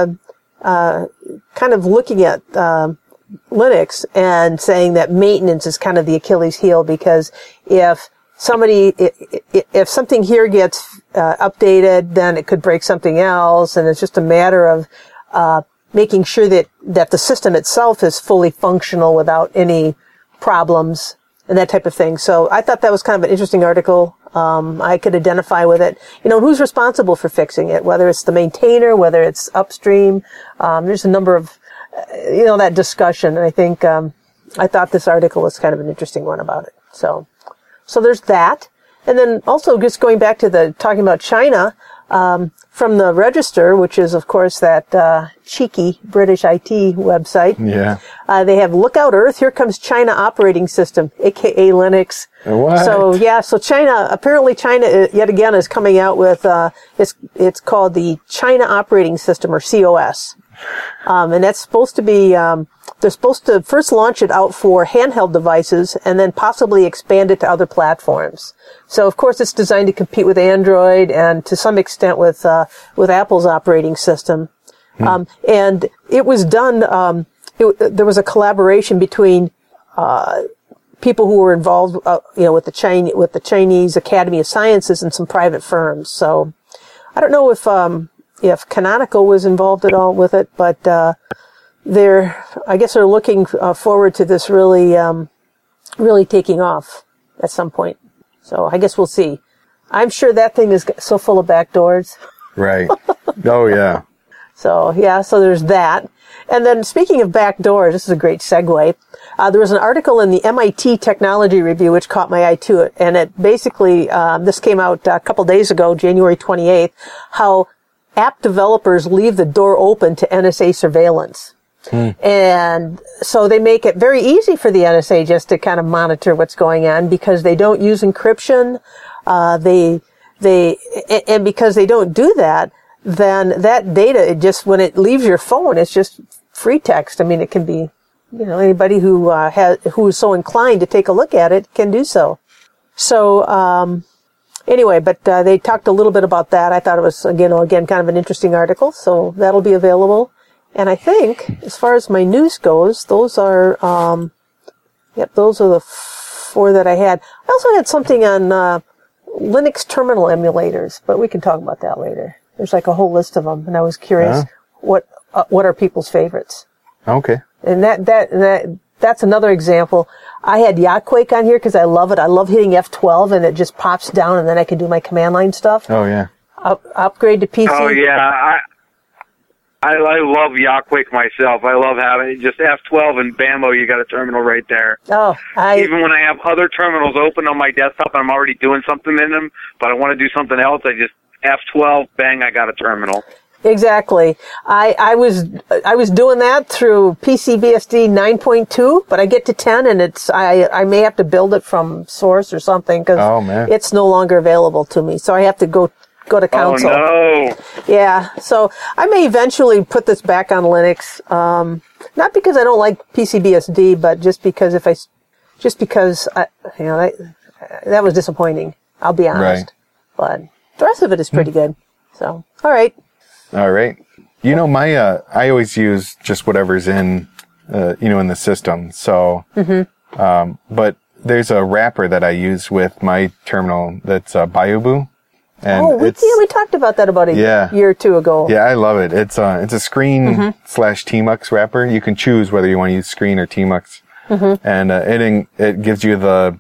of looking at Linux and saying that maintenance is kind of the Achilles heel, because if something here gets updated, then it could break something else, and it's just a matter of making sure that the system itself is fully functional without any problems and that type of thing. So I thought that was kind of an interesting article. I could identify with it. Who's responsible for fixing it, whether it's the maintainer, whether it's upstream. There's a number of, that discussion. And I think, I thought this article was kind of an interesting one about it. So there's that. And then also just going back to talking about China, from the Register, which is of course that, cheeky British IT website. Yeah. They have Look Out Earth, here comes China operating system, aka Linux. What? So apparently China yet again is coming out with, it's called the China operating system, or COS. And that's supposed to be, they're supposed to first launch it out for handheld devices and then possibly expand it to other platforms. So of course it's designed to compete with Android and to some extent with Apple's operating system. And it was done, there was a collaboration between, people who were involved, with the Chinese Academy of Sciences and some private firms. So I don't know if Canonical was involved at all with it, but I guess they're looking forward to this really taking off at some point. So I guess we'll see. I'm sure that thing is so full of backdoors. Right. Oh yeah. So there's that. And then speaking of backdoors, this is a great segue. There was an article in the MIT Technology Review which caught my eye too, and it basically this came out a couple days ago, January 28th, how app developers leave the door open to NSA surveillance. And so they make it very easy for the NSA just to kind of monitor what's going on because they don't use encryption. And because they don't do that, then that data, when it leaves your phone, it's just free text. I mean, it can be, anybody who is so inclined to take a look at it can do so. So, anyway, but they talked a little bit about that. I thought it was, again, kind of an interesting article. So that'll be available. And I think, as far as my news goes, those are the 4 that I had. I also had something on Linux terminal emulators, but we can talk about that later. There's like a whole list of them, and I was curious what are people's favorites. Okay. And that's another example. I had Yachtquake on here because I love it. I love hitting F12 and it just pops down, and then I can do my command line stuff. Oh yeah. Upgrade to PC. Oh yeah. I love Yachtquake myself. I love having just F12 and bammo, you got a terminal right there. Oh, even when I have other terminals open on my desktop and I'm already doing something in them, but I want to do something else, I just F12, bang, I got a terminal. Exactly. I was doing that through PCBSD 9.2, but I get to 10 and I may have to build it from source or something because it's no longer available to me. So I have to go to console. Oh no. Yeah. So I may eventually put this back on Linux. Not because I don't like PCBSD, but just because that was disappointing. I'll be honest. Right. But the rest of it is pretty good. So, all right. All right. I always use just whatever's in the system. So, but there's a wrapper that I use with my terminal that's Baiubu. And we talked about that about a year or two ago. Yeah, I love it. It's a screen /tmux wrapper. You can choose whether you want to use screen or tmux. And it gives you the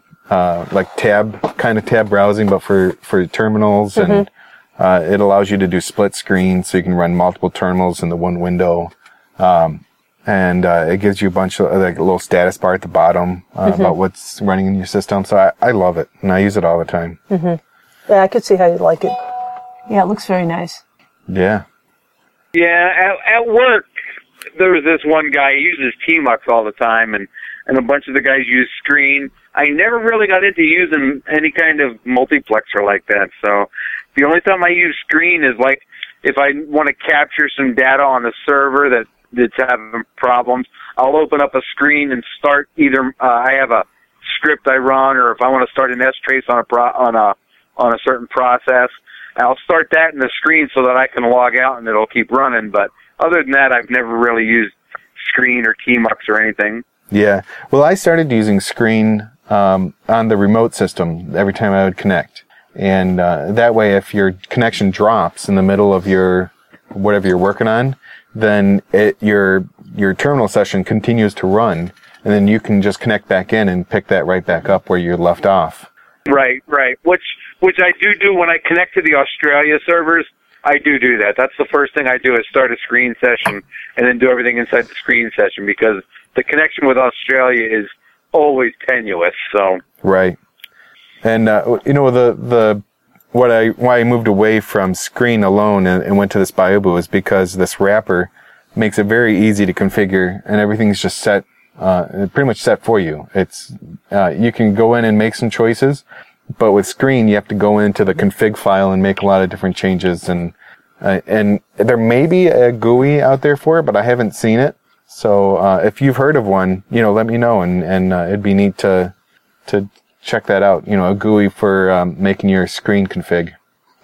tab browsing, but for terminals, and it allows you to do split screen, so you can run multiple terminals in the one window. And it gives you a bunch of a little status bar at the bottom about what's running in your system. So I love it, and I use it all the time. Yeah, I could see how you'd like it. Yeah, it looks very nice. Yeah. Yeah, at work, there was this one guy, he uses tmux all the time, and a bunch of the guys use screen. I never really got into using any kind of multiplexer like that, so the only time I use screen is like if I want to capture some data on a server that's having problems, I'll open up a screen and start either, I have a script I run, or if I want to start an strace on a certain process, I'll start that in the screen so that I can log out and it'll keep running. But other than that, I've never really used screen or tmux or anything. Yeah. Well, I started using screen on the remote system every time I would connect. And that way, if your connection drops in the middle of whatever you're working on, then your terminal session continues to run, and then you can just connect back in and pick that right back up where you left off. Right. Which I do when I connect to the Australia servers. I do that. That's the first thing I do is start a screen session and then do everything inside the screen session because the connection with Australia is always tenuous. So right. And why I moved away from screen alone and went to this Baiubu is because this wrapper makes it very easy to configure, and everything's just set, pretty much set for you. It's you can go in and make some choices, but with screen you have to go into the config file and make a lot of different changes, and there may be a GUI out there for it, but I haven't seen it. So if you've heard of one, let me know, and it'd be neat to check that out. A GUI for making your screen config.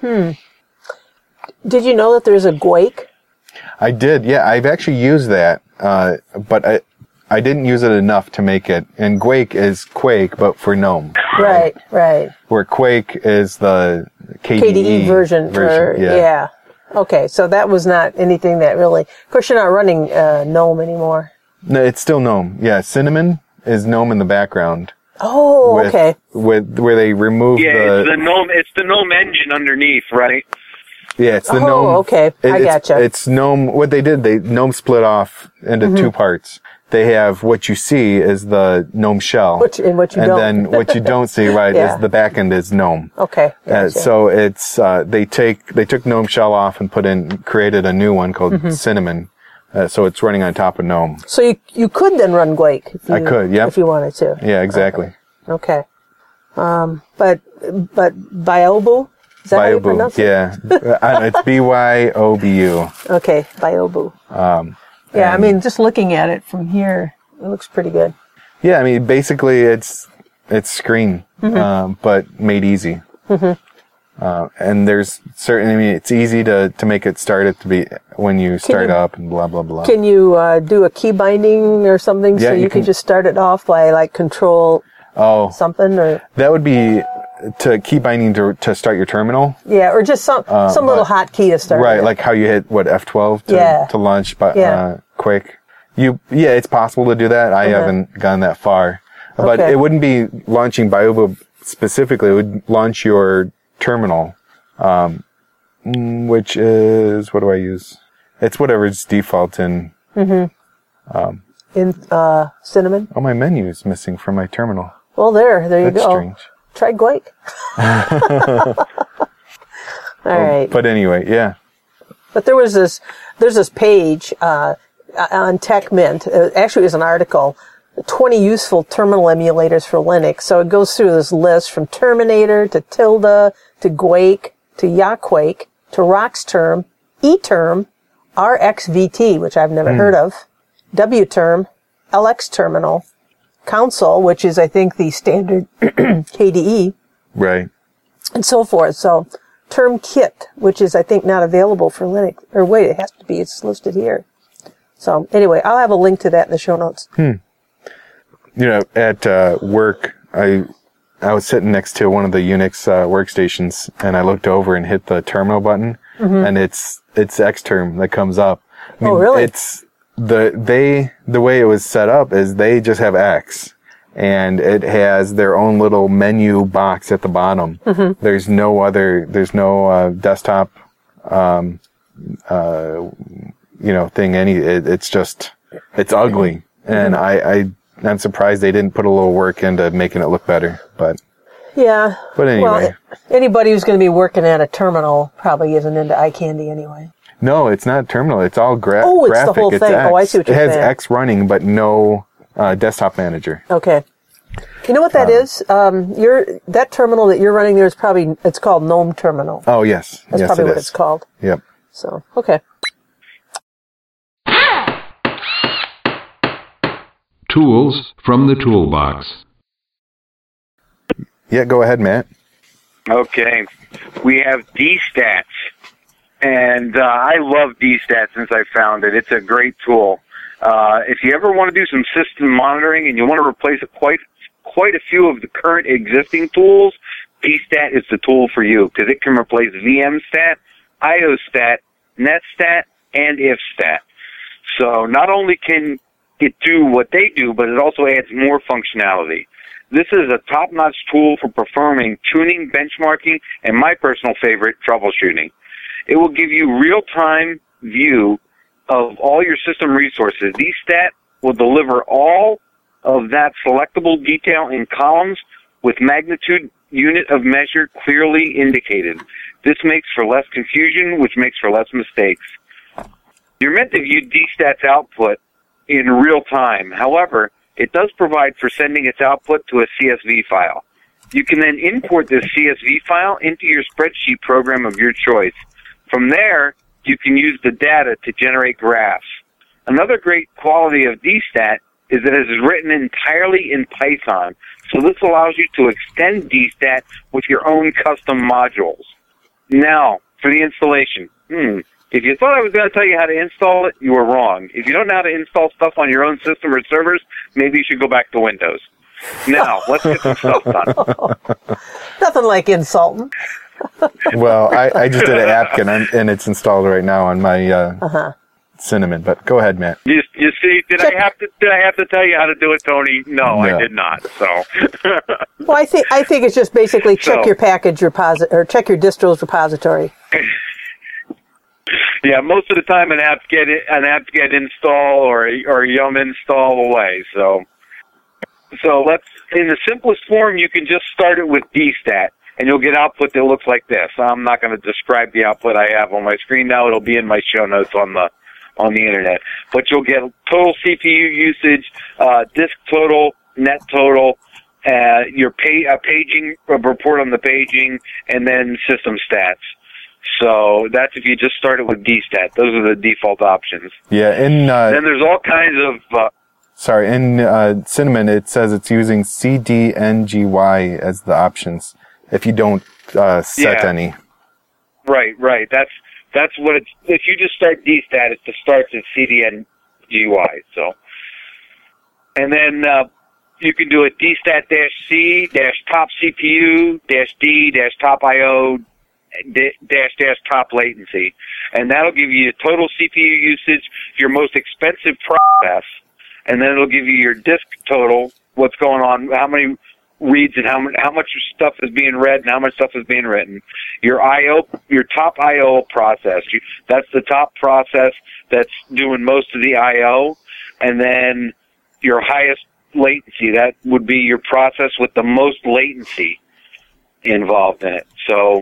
Did you know that there's a Guake? I did. Yeah, I've actually used that, but I didn't use it enough to make it. And Guake is Quake, but for GNOME. Right. Where Quake is the KDE version. Yeah. Okay, so that was not anything that really... Of course, you're not running GNOME anymore. No, it's still GNOME. Yeah, Cinnamon is GNOME in the background. Oh, okay. Where they remove it's the GNOME engine underneath, right? Yeah, it's the Oh, GNOME. okay. I gotcha. It's GNOME. What they did, GNOME split off into two parts. They have what you see is the GNOME shell. And what you don't. then what you don't see, right, Yeah. is the back end is GNOME. Okay. Gotcha. So it's, they took GNOME shell off and created a new one called Cinnamon. So it's running on top of GNOME. So you could then run Quake. I could, yep. If you wanted to. Yeah, exactly. Okay. But Byobu? Is that how you Byobu, pronounce it? yeah. It's Byobu. Okay, Byobu. Yeah, I mean, just looking at it from here, it looks pretty good. Yeah, I mean, basically it's Screen, but made easy. And there's certain, I mean, it's easy to make it start it to be when you start up and blah, blah, blah. Can you do a key binding or something Yeah, so you can just start it off by like control something or? That would be to key binding to start your terminal. Yeah, or just some little hotkey to start. Right, it. like how you hit F12 to launch Quake. It's possible to do that. I haven't gone that far. But it wouldn't be launching Byobu specifically. It would launch your terminal, which is, what do I use? It's whatever's default in. In Cinnamon. Oh, my menu is missing from my terminal. Well, there you That's go. strange. Try Quake. All right. But anyway, yeah. But there's this page on TechMint. Actually, it was an article, 20 useful terminal emulators for Linux. So it goes through this list from Terminator to Tilda to Quake to Yaquake to Roxterm, eTerm, RxVT, which I've never heard of, WTerm, LX Terminal, Console, which is, I think, the standard KDE, Right. and so forth. So TermKit, which is, I think, not available for Linux. Or wait, it has to be. It's listed here. So anyway, I'll have a link to that in the show notes. You know, at work, I was sitting next to one of the Unix workstations, and I looked over and hit the terminal button, and it's Xterm that comes up. I mean, Oh, really? It's the way it was set up is they just have X, and it has their own little menu box at the bottom. There's no desktop, thing. It's ugly, and I'm surprised they didn't put a little work into making it look better. But anyway, Well, anybody who's going to be working at a terminal probably isn't into iCandy anyway. no, it's not terminal. It's all graphic. It's the whole thing. X. Oh, I see what you're It has saying. X running, but no desktop manager. Okay. You know what that is? That terminal that you're running there is it's called GNOME Terminal. Oh yes, That's yes, probably it what is. it's called. Yep. So, okay. Tools from the toolbox. Yeah, go ahead, Matt. Okay. We have DStats. And I love DStats since I found it. It's a great tool. If you ever want to do some system monitoring and you want to replace quite a few of the current existing tools, DStat is the tool for you because it can replace VMstat, IOstat, NetStat, and IFstat. So not only can it do what they do, but it also adds more functionality. This is a top-notch tool for performing tuning, benchmarking, and my personal favorite, troubleshooting. It will give you real-time view of all your system resources. DStat will deliver all of that selectable detail in columns with magnitude unit of measure clearly indicated. This makes for less confusion, which makes for less mistakes. You're meant to view DStat's output in real time. However, it does provide for sending its output to a CSV file. You can then import this CSV file into your spreadsheet program of your choice. From there, you can use the data to generate graphs. Another great quality of DStat is that it is written entirely in Python. So this allows you to extend DStat with your own custom modules. Now, for the installation. If you thought I was going to tell you how to install it, you were wrong. If you don't know how to install stuff on your own system or servers, maybe you should go back to Windows. Now, let's get some stuff done. Nothing like insulting. Well, I just did an Apkin, and it's installed right now on my Cinnamon. But go ahead, Matt. You see, did I have to tell you how to do it, Tony? No, I did not. So, Well, I think it's just basically check your package repository or check your distro's repository. Yeah, most of the time an apt-get install or a yum install away. So let's, in the simplest form, you can just start it with dstat, and you'll get output that looks like this. I'm not going to describe the output I have on my screen now. It'll be in my show notes on the internet. But you'll get total CPU usage, disk total, net total, your paging report on the paging, and then system stats. So that's if you just start it with dstat. Those are the default options. Yeah, and then there's all kinds of. Sorry, in Cinnamon it says it's using CDNGY as the options if you don't set any. Right. That's what it's. If you just start dstat, it starts at CDNGY. So, and then you can do it dstat-c -top CPU -d -top IO -top latency, and that'll give you total CPU usage, your most expensive process, and then it'll give you your disk total, what's going on, how many reads and how much stuff is being read and how much stuff is being written. Your IO, your top IO process, that's the top process that's doing most of the IO, and then your highest latency, that would be your process with the most latency involved in it. So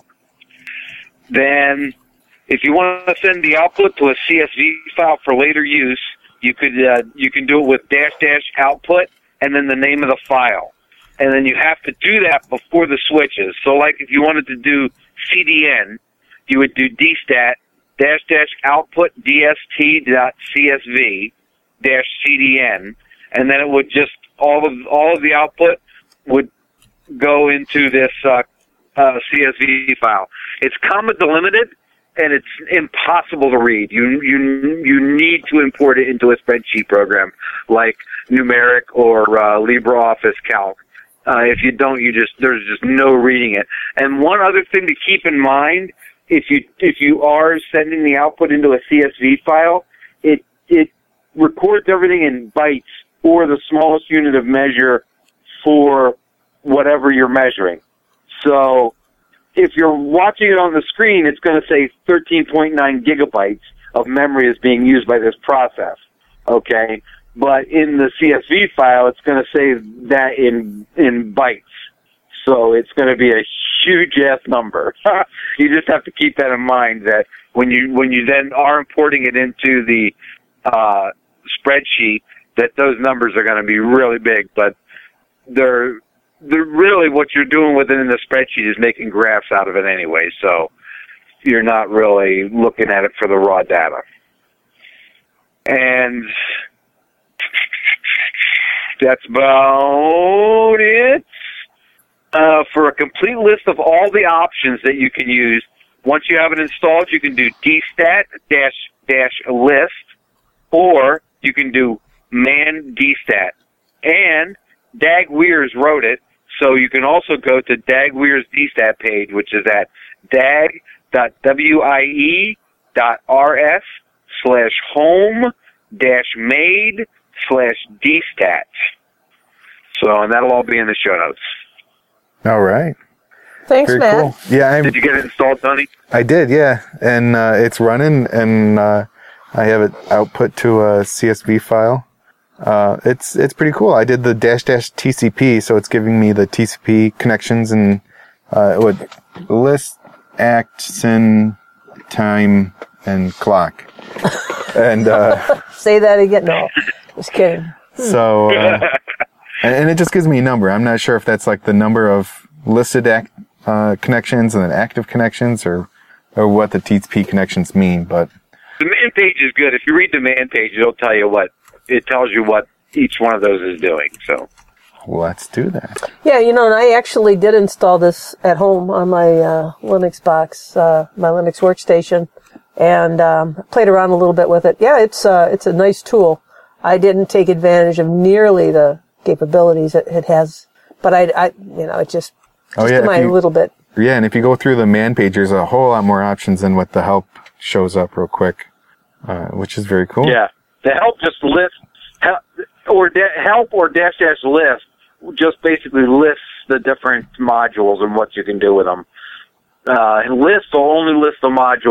then if you want to send the output to a CSV file for later use, you can do it with -- output and then the name of the file. And then you have to do that before the switches. So like if you wanted to do CDN, you would do dstat -- output dst.csv -cdn, and then it would just all of the output would go into this CSV file. It's comma delimited, and it's impossible to read. You need to import it into a spreadsheet program like Numeric or LibreOffice Calc. If you don't, there's just no reading it. And one other thing to keep in mind, if you are sending the output into a CSV file, it records everything in bytes or the smallest unit of measure for whatever you're measuring. So if you're watching it on the screen, it's going to say 13.9 gigabytes of memory is being used by this process. Okay? But in the CSV file, it's going to say that in bytes. So it's going to be a huge-ass number. You just have to keep that in mind, that when you then are importing it into the spreadsheet, that those numbers are going to be really big. But they're really, what you're doing with it in the spreadsheet is making graphs out of it anyway. So you're not really looking at it for the raw data. And that's about it. For a complete list of all the options that you can use, once you have it installed, you can do dstat-list, or you can do man dstat. And Dag Weirs wrote it, so you can also go to Dag Weirs dstat page, which is at dag.wie.rs/home-made/dstat. So, and that'll all be in the show notes. All right. Thanks, Very Matt. cool. Yeah, Did you get it installed, Tony? I did, yeah. And it's running, and I have it output to a CSV file. It's pretty cool. I did the --TCP, so it's giving me the TCP connections and it would list, act, send, time, and clock. And Say that again. No, just kidding. so and it just gives me a number. I'm not sure if that's like the number of listed connections and then active connections, or what the TCP connections mean. But the man page is good. If you read the man page, it'll tell you what each one of those is doing. So let's do that. Yeah, and I actually did install this at home on my Linux box, my Linux workstation, and played around a little bit with it. Yeah, it's a nice tool. I didn't take advantage of nearly the capabilities it has, but it just a little bit. Yeah, and if you go through the man page, there's a whole lot more options than what the help shows up real quick, which is very cool. Yeah, the help just lists, help or --list just basically lists the different modules and what you can do with them. List will only list the modules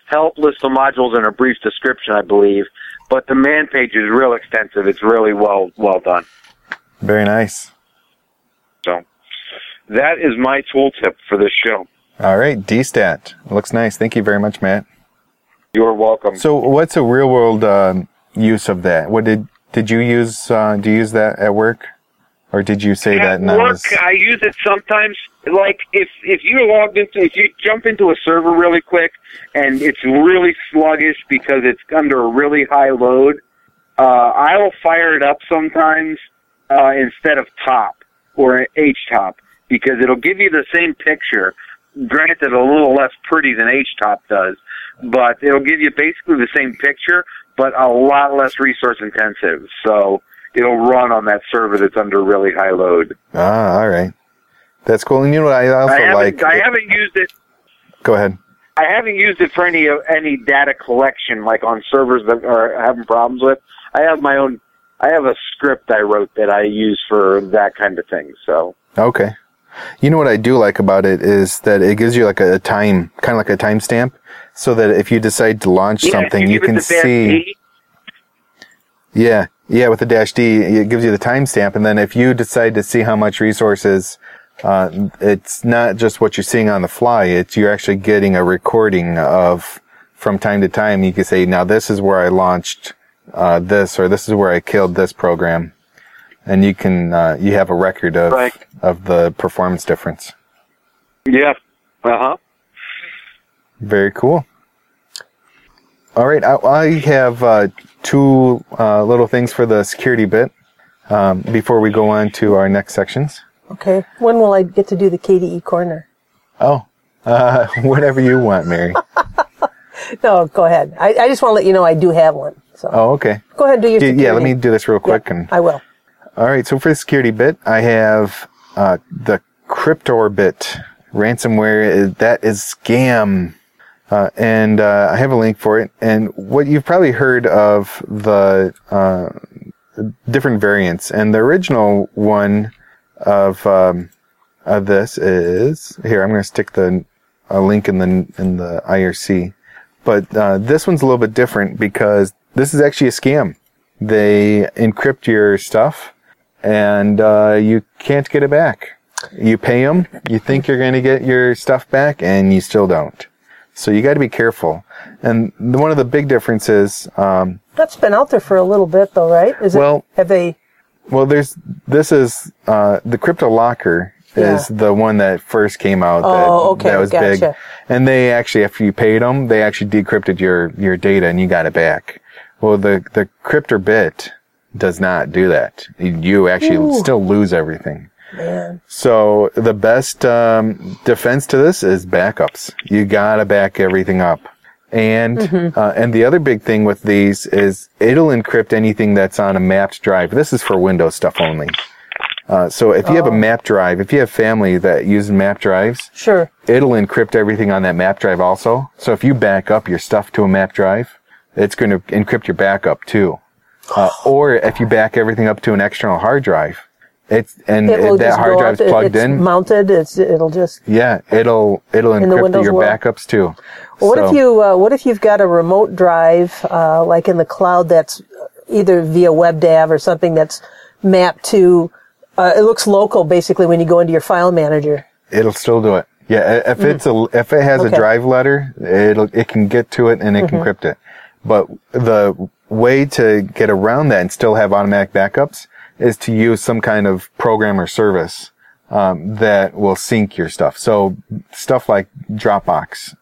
help, list of modules, and a brief description, I believe. But the man page is real extensive. It's really well done. Very nice. So that is my tool tip for this show. All right, DStat. Looks nice. Thank you very much, Matt. You're welcome. So what's a real world use of that? What did you use? Do you use that at work? Or did you say that? At work, I use it sometimes. Like if you jump into a server really quick and it's really sluggish because it's under a really high load, I will fire it up sometimes instead of top or HTOP because it'll give you the same picture. Granted, a little less pretty than HTOP does, but it'll give you basically the same picture, but a lot less resource intensive. So it'll run on that server that's under really high load. Ah, all right. That's cool. And you know what I haven't used it. Go ahead. I haven't used it for any data collection, like on servers that are having problems with. I have a script I wrote that I use for that kind of thing. So. Okay. You know what I do like about it is that it gives you like a time, kind of like a timestamp, so that if you decide to launch something, you can see. Yeah, with the -D, it gives you the timestamp, and then if you decide to see how much resources, it's not just what you're seeing on the fly. You're actually getting a recording of from time to time. You can say, now this is where I launched this, or this is where I killed this program. And you can, you have a record of the performance difference. Yeah. Uh-huh. Very cool. All right. I have, two, little things for the security bit, before we go on to our next sections. Okay. When will I get to do the KDE corner? Oh, whenever you want, Mary. No, go ahead. I just want to let you know I do have one. So. Oh, okay. Go ahead and do your security. Yeah, let me do this real quick. Yeah, I will. All right, so for the security bit, I have the Cryptorbit ransomware. That is scam, and I have a link for it. And what you've probably heard of the different variants, and the original one of this is here. I'm going to stick a link in the IRC, but this one's a little bit different because this is actually a scam. They encrypt your stuff. And you can't get it back. You pay them, you think you're going to get your stuff back, and you still don't. So you got to be careful. And one of the big differences. That's been out there for a little bit, though, right? Have they? Well, this is the CryptoLocker is the one that first came out. That was big. And they actually, after you paid them, they actually decrypted your data, and you got it back. Well, the Cryptorbit does not do that. You actually still lose everything. Man. So the best defense to this is backups. You gotta back everything up. And and the other big thing with these is it'll encrypt anything that's on a mapped drive. This is for Windows stuff only. So if you have a map drive, if you have family that uses map drives, sure, it'll encrypt everything on that map drive also. So if you back up your stuff to a map drive, it's going to encrypt your backup too. Or if you back everything up to an external hard drive, that hard drive's plugged in, mounted. It'll just it'll encrypt your backups too. Well, what if you've got a remote drive like in the cloud that's either via WebDAV or something that's mapped to it looks local basically when you go into your file manager. It'll still do it. Yeah, if it has a drive letter, it can get to it and it can encrypt it. But the way to get around that and still have automatic backups is to use some kind of program or service that will sync your stuff. So stuff like Dropbox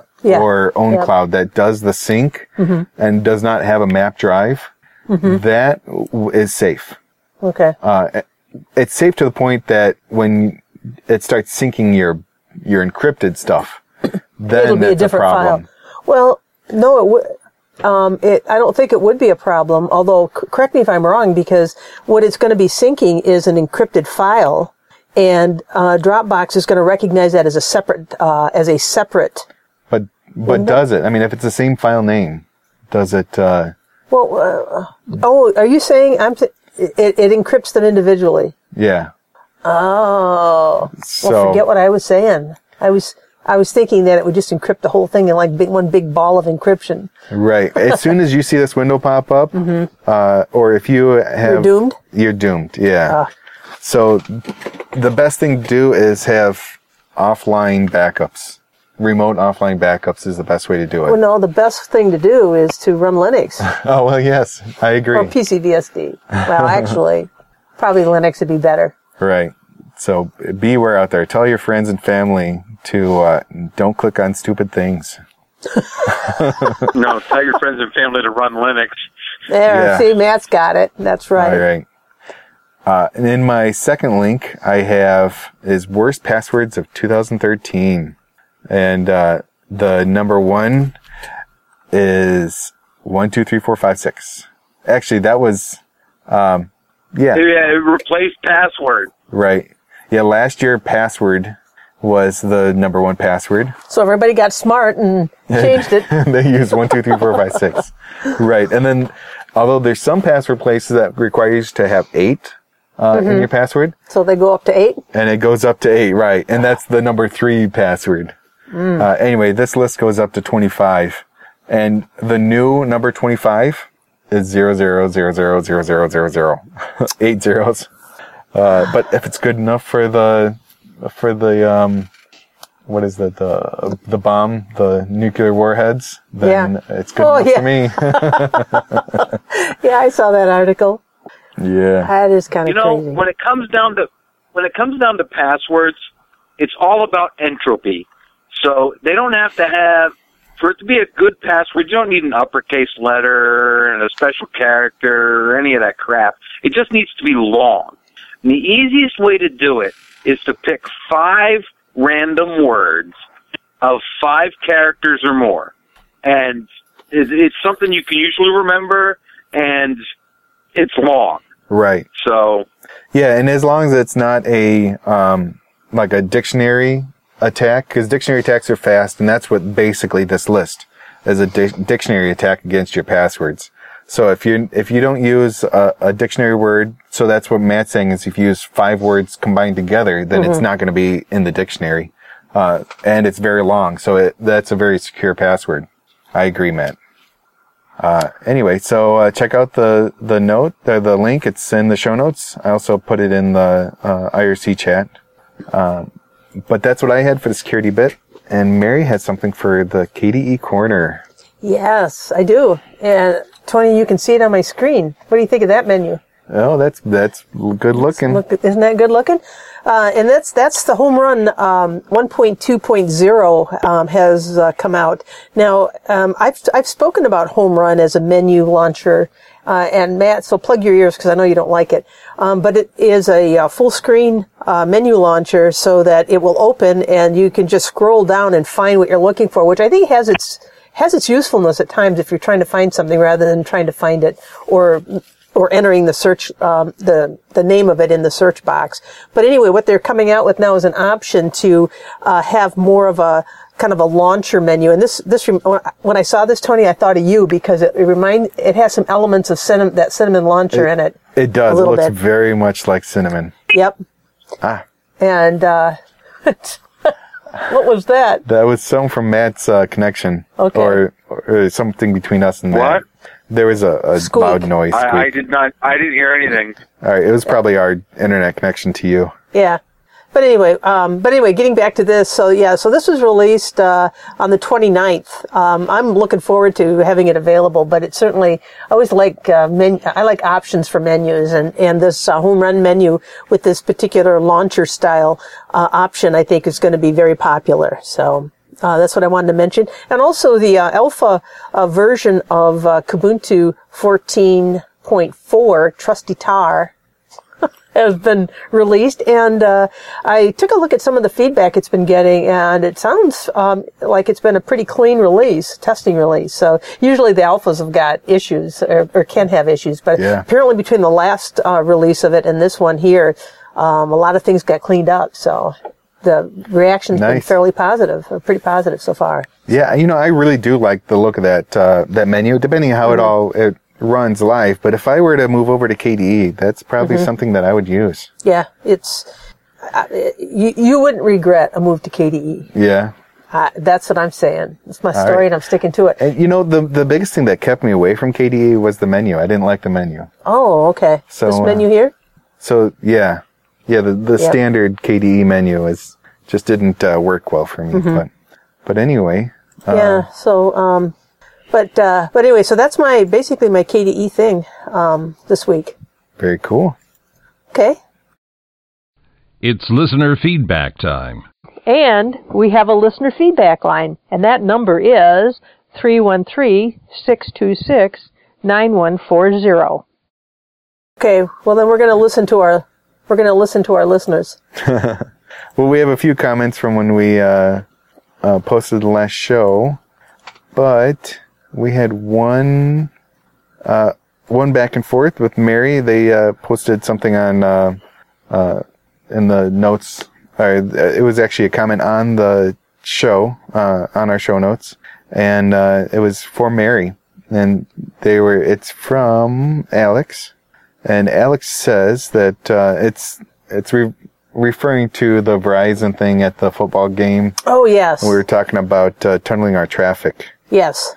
or OwnCloud that does the sync and does not have a map drive, that is safe. Okay. It's safe to the point that when it starts syncing your encrypted stuff, then it'll be a different problem. File. Well, no, it would. I don't think it would be a problem, although correct me if I'm wrong, because what it's going to be syncing is an encrypted file, and Dropbox is going to recognize that as a separate. But does it? I mean, if it's the same file name, does it? Are you saying it encrypts them individually? Yeah. Oh. So, well, forget what I was saying. I was I was thinking that it would just encrypt the whole thing in like one big ball of encryption. Right. As soon as you see this window pop up, or if you have... You're doomed? You're doomed, yeah. So the best thing to do is have offline backups. Remote offline backups is the best way to do it. Well, no, the best thing to do is to run Linux. Oh, well, yes, I agree. Or PCBSD. Well, actually, probably Linux would be better. Right. So beware out there. Tell your friends and family to don't click on stupid things. No, tell your friends and family to run Linux. There, see, Matt's got it. That's right. All right. And in my second link, I have is worst passwords of 2013. And the number one is 123456. Actually, that was yeah, replace password. Right. Yeah, last year password was the number one password. So everybody got smart and changed it. They used 123456. Right. And then, although there's some password places that require you to have 8 in your password. So they go up to 8? And it goes up to 8, right. And that's the number 3 password. Anyway, this list goes up to 25. And the new number 25 is 00000000. 8 zeros. But if it's good enough for the what is that, the bomb, the nuclear warheads, then it's good enough for me. Yeah, I saw that article. Yeah. That is kind of crazy. When it comes down to passwords, it's all about entropy. So they don't have to have, for it to be a good password, you don't need an uppercase letter and a special character or any of that crap. It just needs to be long. And the easiest way to do it is to pick 5 random words of 5 characters or more. And it's something you can usually remember, and it's long. Right. So. Yeah, and as long as it's not a, like a dictionary attack, because dictionary attacks are fast, and that's what basically this list is, a dictionary attack against your passwords. So if you don't use a dictionary word, so that's what Matt's saying is if you use 5 words combined together, then it's not going to be in the dictionary. And it's very long, so that's a very secure password. I agree, Matt. Anyway, so check out the link. It's in the show notes. I also put it in the IRC chat. But that's what I had for the security bit. And Mary had something for the KDE Corner. Yes, I do. And Tony, you can see it on my screen. What do you think of that menu? Oh, that's good looking. Isn't that good looking? And that's the Home Run 1.2.0 has come out. Now, I've spoken about Home Run as a menu launcher. And Matt, so plug your ears because I know you don't like it. But it is a full screen menu launcher so that it will open and you can just scroll down and find what you're looking for, which I think has its usefulness at times if you're trying to find something rather than trying to find it or entering the search, the name of it in the search box. But anyway, what they're coming out with now is an option to have more of a kind of a launcher menu. And this when I saw this, Tony, I thought of you because it has some elements of that Cinnamon launcher in it. It does. It looks very much like Cinnamon. Yep. And what was that? That was something from Matt's connection. Okay. Or something between us and Matt. What? There was a loud noise. I didn't hear anything. All right. It was probably our internet connection to you. Yeah. But anyway, getting back to this. So this was released, on the 29th. I'm looking forward to having it available, but it certainly, I always like, I like options for menus and this, Home Run menu with this particular launcher style, option I think is going to be very popular. So, that's what I wanted to mention. And also the, alpha, version of, Kubuntu 14.4, Trusty Tar, has been released, and I took a look at some of the feedback it's been getting, and it sounds like it's been a pretty clean testing release. So usually the alphas have got issues, or can have issues, but apparently between the last release of it and this one here, a lot of things got cleaned up. So the reaction's been fairly positive, or pretty positive so far. Yeah, I really do like the look of that menu, depending on how it runs live, but if I were to move over to KDE, that's probably something that I would use. Yeah, it's you wouldn't regret a move to KDE. Yeah. That's what I'm saying. It's my All story, right. and I'm sticking to it. And the biggest thing that kept me away from KDE was the menu. I didn't like the menu. Oh, okay. So, this menu here? So the Yep. standard KDE menu just didn't work well for me. Mm-hmm. But anyway. Yeah. So, but anyway, so that's basically my KDE thing this week. Very cool. Okay. It's listener feedback time. And we have a listener feedback line, and that number is 313-626-9140. Okay, well then we're going to listen to our listeners. Well, we have a few comments from when we posted the last show, but we had one back and forth with Mary. They posted something on in the notes. It was actually a comment on the show, on our show notes, and it was for Mary, and it's from Alex, and Alex says that it's referring to the Verizon thing at the football game. Oh yes. We were talking about tunneling our traffic. Yes.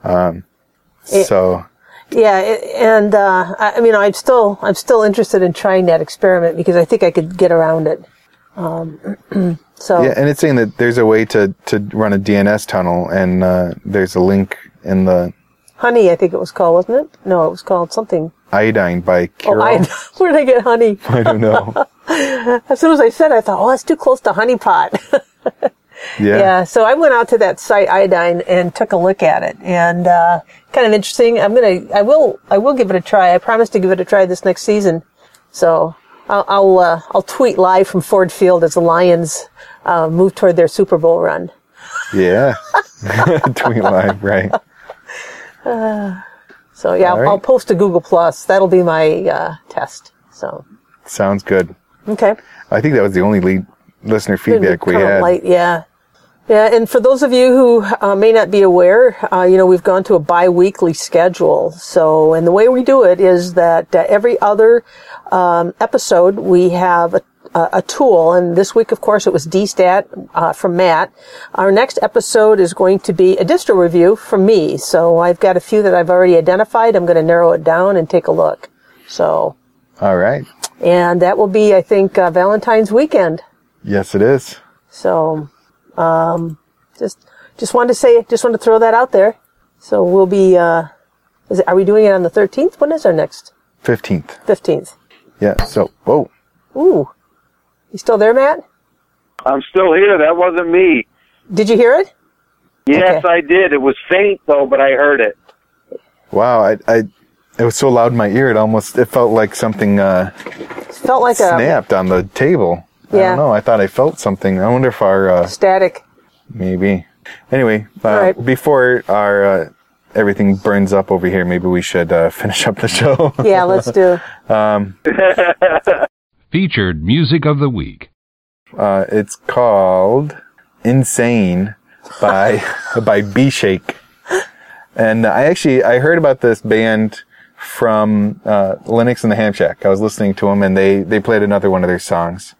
So. Yeah, I'm still interested in trying that experiment because I think I could get around it. So Yeah, and it's saying that there's a way to run a DNS tunnel, and there's a link in the Honey, I think it was called, wasn't it? No, it was called something. Iodine by Carol. Where did I get honey? I don't know. As soon as I said it, I thought, that's too close to Honey Pot. Yeah, so I went out to that site Iodine and took a look at it, and kind of interesting. I will give it a try. I promise to give it a try this next season. So I'll tweet live from Ford Field as the Lions move toward their Super Bowl run. Yeah, tweet live, right? So yeah, All right. I'll post to Google Plus. That'll be my test. So Sounds good. okay. I think that was the only listener feedback we Kind of had. light, yeah. Yeah, and for those of you who may not be aware, we've gone to a bi-weekly schedule. So, and the way we do it is that every other episode we have a tool, and this week, of course, it was DStat from Matt. Our next episode is going to be a distro review from me. So I've got a few that I've already identified. I'm going to narrow it down and take a look. So, All right. and that will be, I think, Valentine's weekend. Yes, it is. So, just wanted to throw that out there. So we'll be, are we doing it on the 13th? When is our next? 15th. 15th. Yeah. So, whoa. Ooh. You still there, Matt? I'm still here. That wasn't me. Did you hear it? Yes, Okay. I did. It was faint though, but I heard it. Wow. It was so loud in my ear. It felt like something It felt like snapped on the table. I Yeah. don't know. I thought I felt something. I wonder if our static. maybe. Anyway, All right. before our everything burns up over here, maybe we should finish up the show. Yeah, let's do. Featured music of the week. It's called "Insane" by B-Shake, and I heard about this band from Linux and the Ham Shack. I was listening to them, and they played another one of their songs.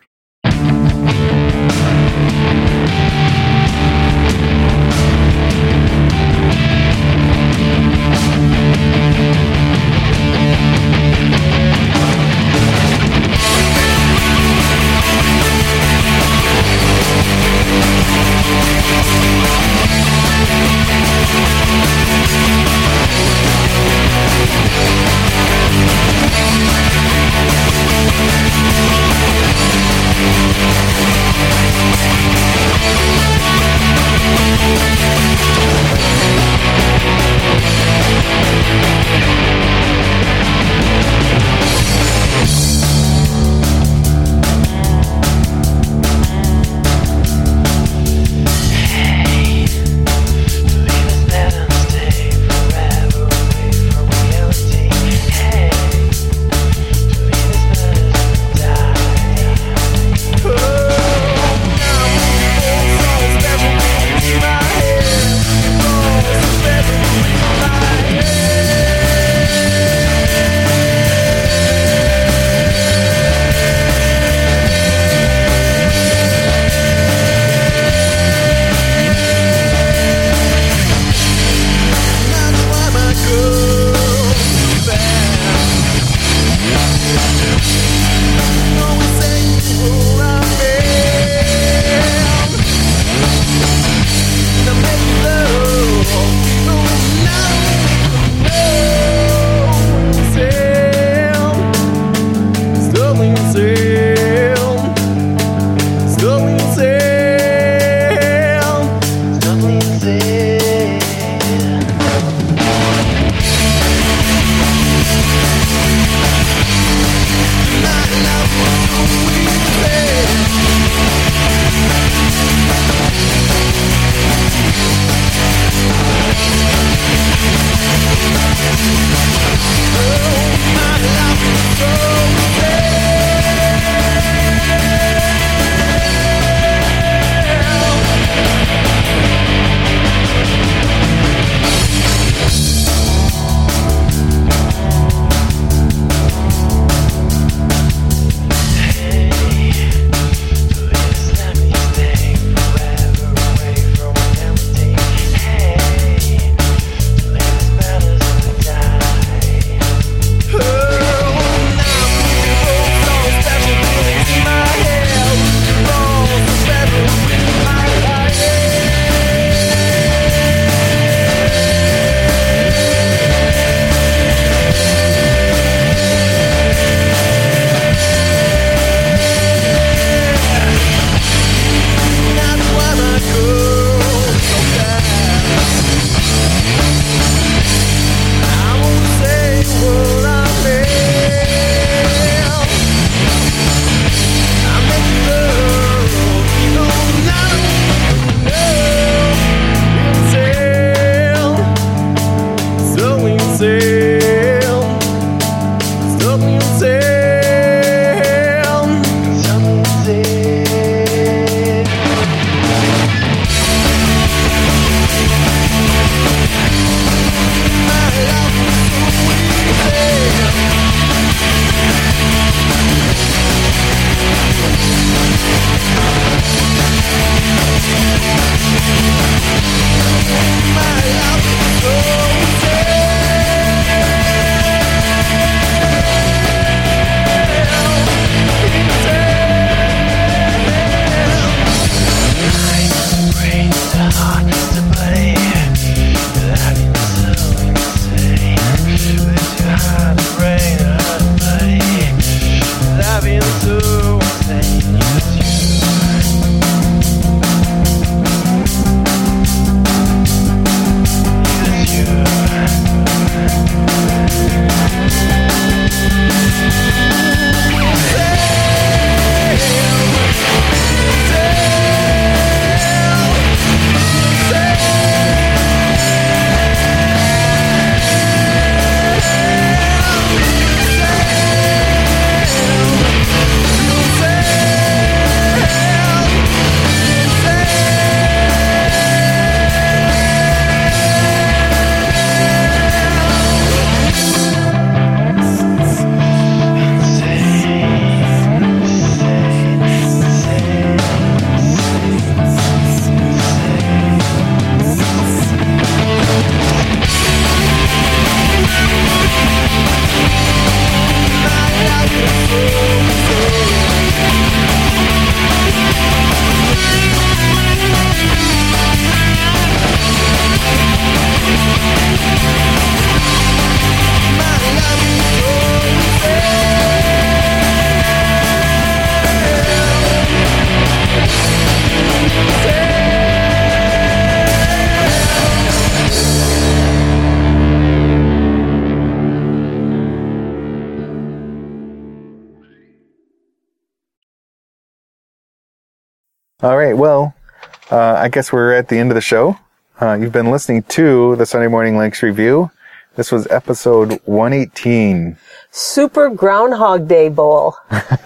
All right. Well, I guess we're at the end of the show. You've been listening to the Sunday Morning Linux Review. This was episode 118. Super Groundhog Day Bowl.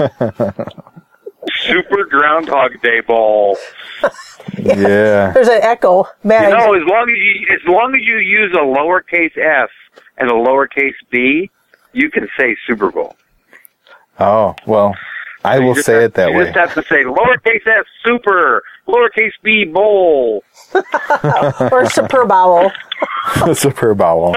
Super Groundhog Day Bowl. Yeah. There's an echo. Man, as long as you use a lowercase f and a lowercase b, you can say Super Bowl. Oh, well, I will say it that way. You just have to say lowercase f super, lowercase b bowl. or Super Bowl. Super Bowl.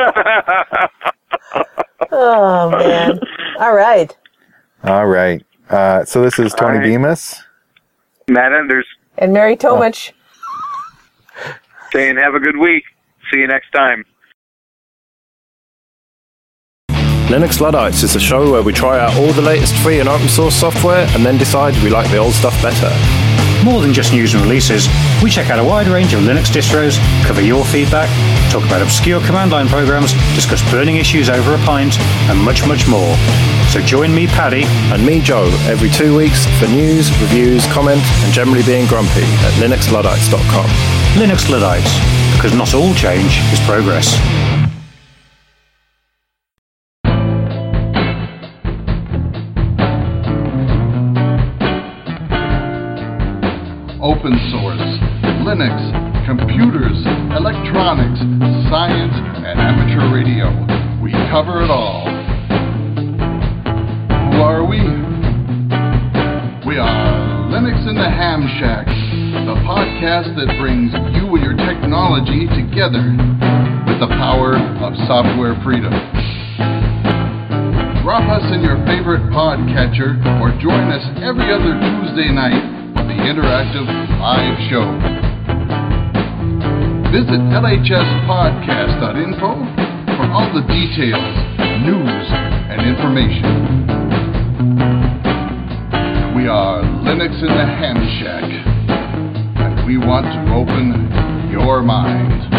Oh, man. All right. All right. So this is Tony Bemis. Matt Enders. And Mary Tomich. Saying have a good week. See you next time. Linux Luddites is a show where we try out all the latest free and open source software and then decide we like the old stuff better. More than just news and releases, we check out a wide range of Linux distros, cover your feedback, talk about obscure command line programs, discuss burning issues over a pint, and much, much more. So join me, Paddy, and me, Joe, every 2 weeks for news, reviews, comment, and generally being grumpy at linuxluddites.com. Linux Luddites, because not all change is progress. Open source, Linux, computers, electronics, science, and amateur radio. We cover it all. Who are we? We are Linux in the Ham Shack, the podcast that brings you and your technology together with the power of software freedom. Drop us in your favorite podcatcher or join us every other Tuesday night for the interactive live show. Visit lhspodcast.info for all the details, news, and information. We are Linux in the Ham Shack, and we want to open your mind.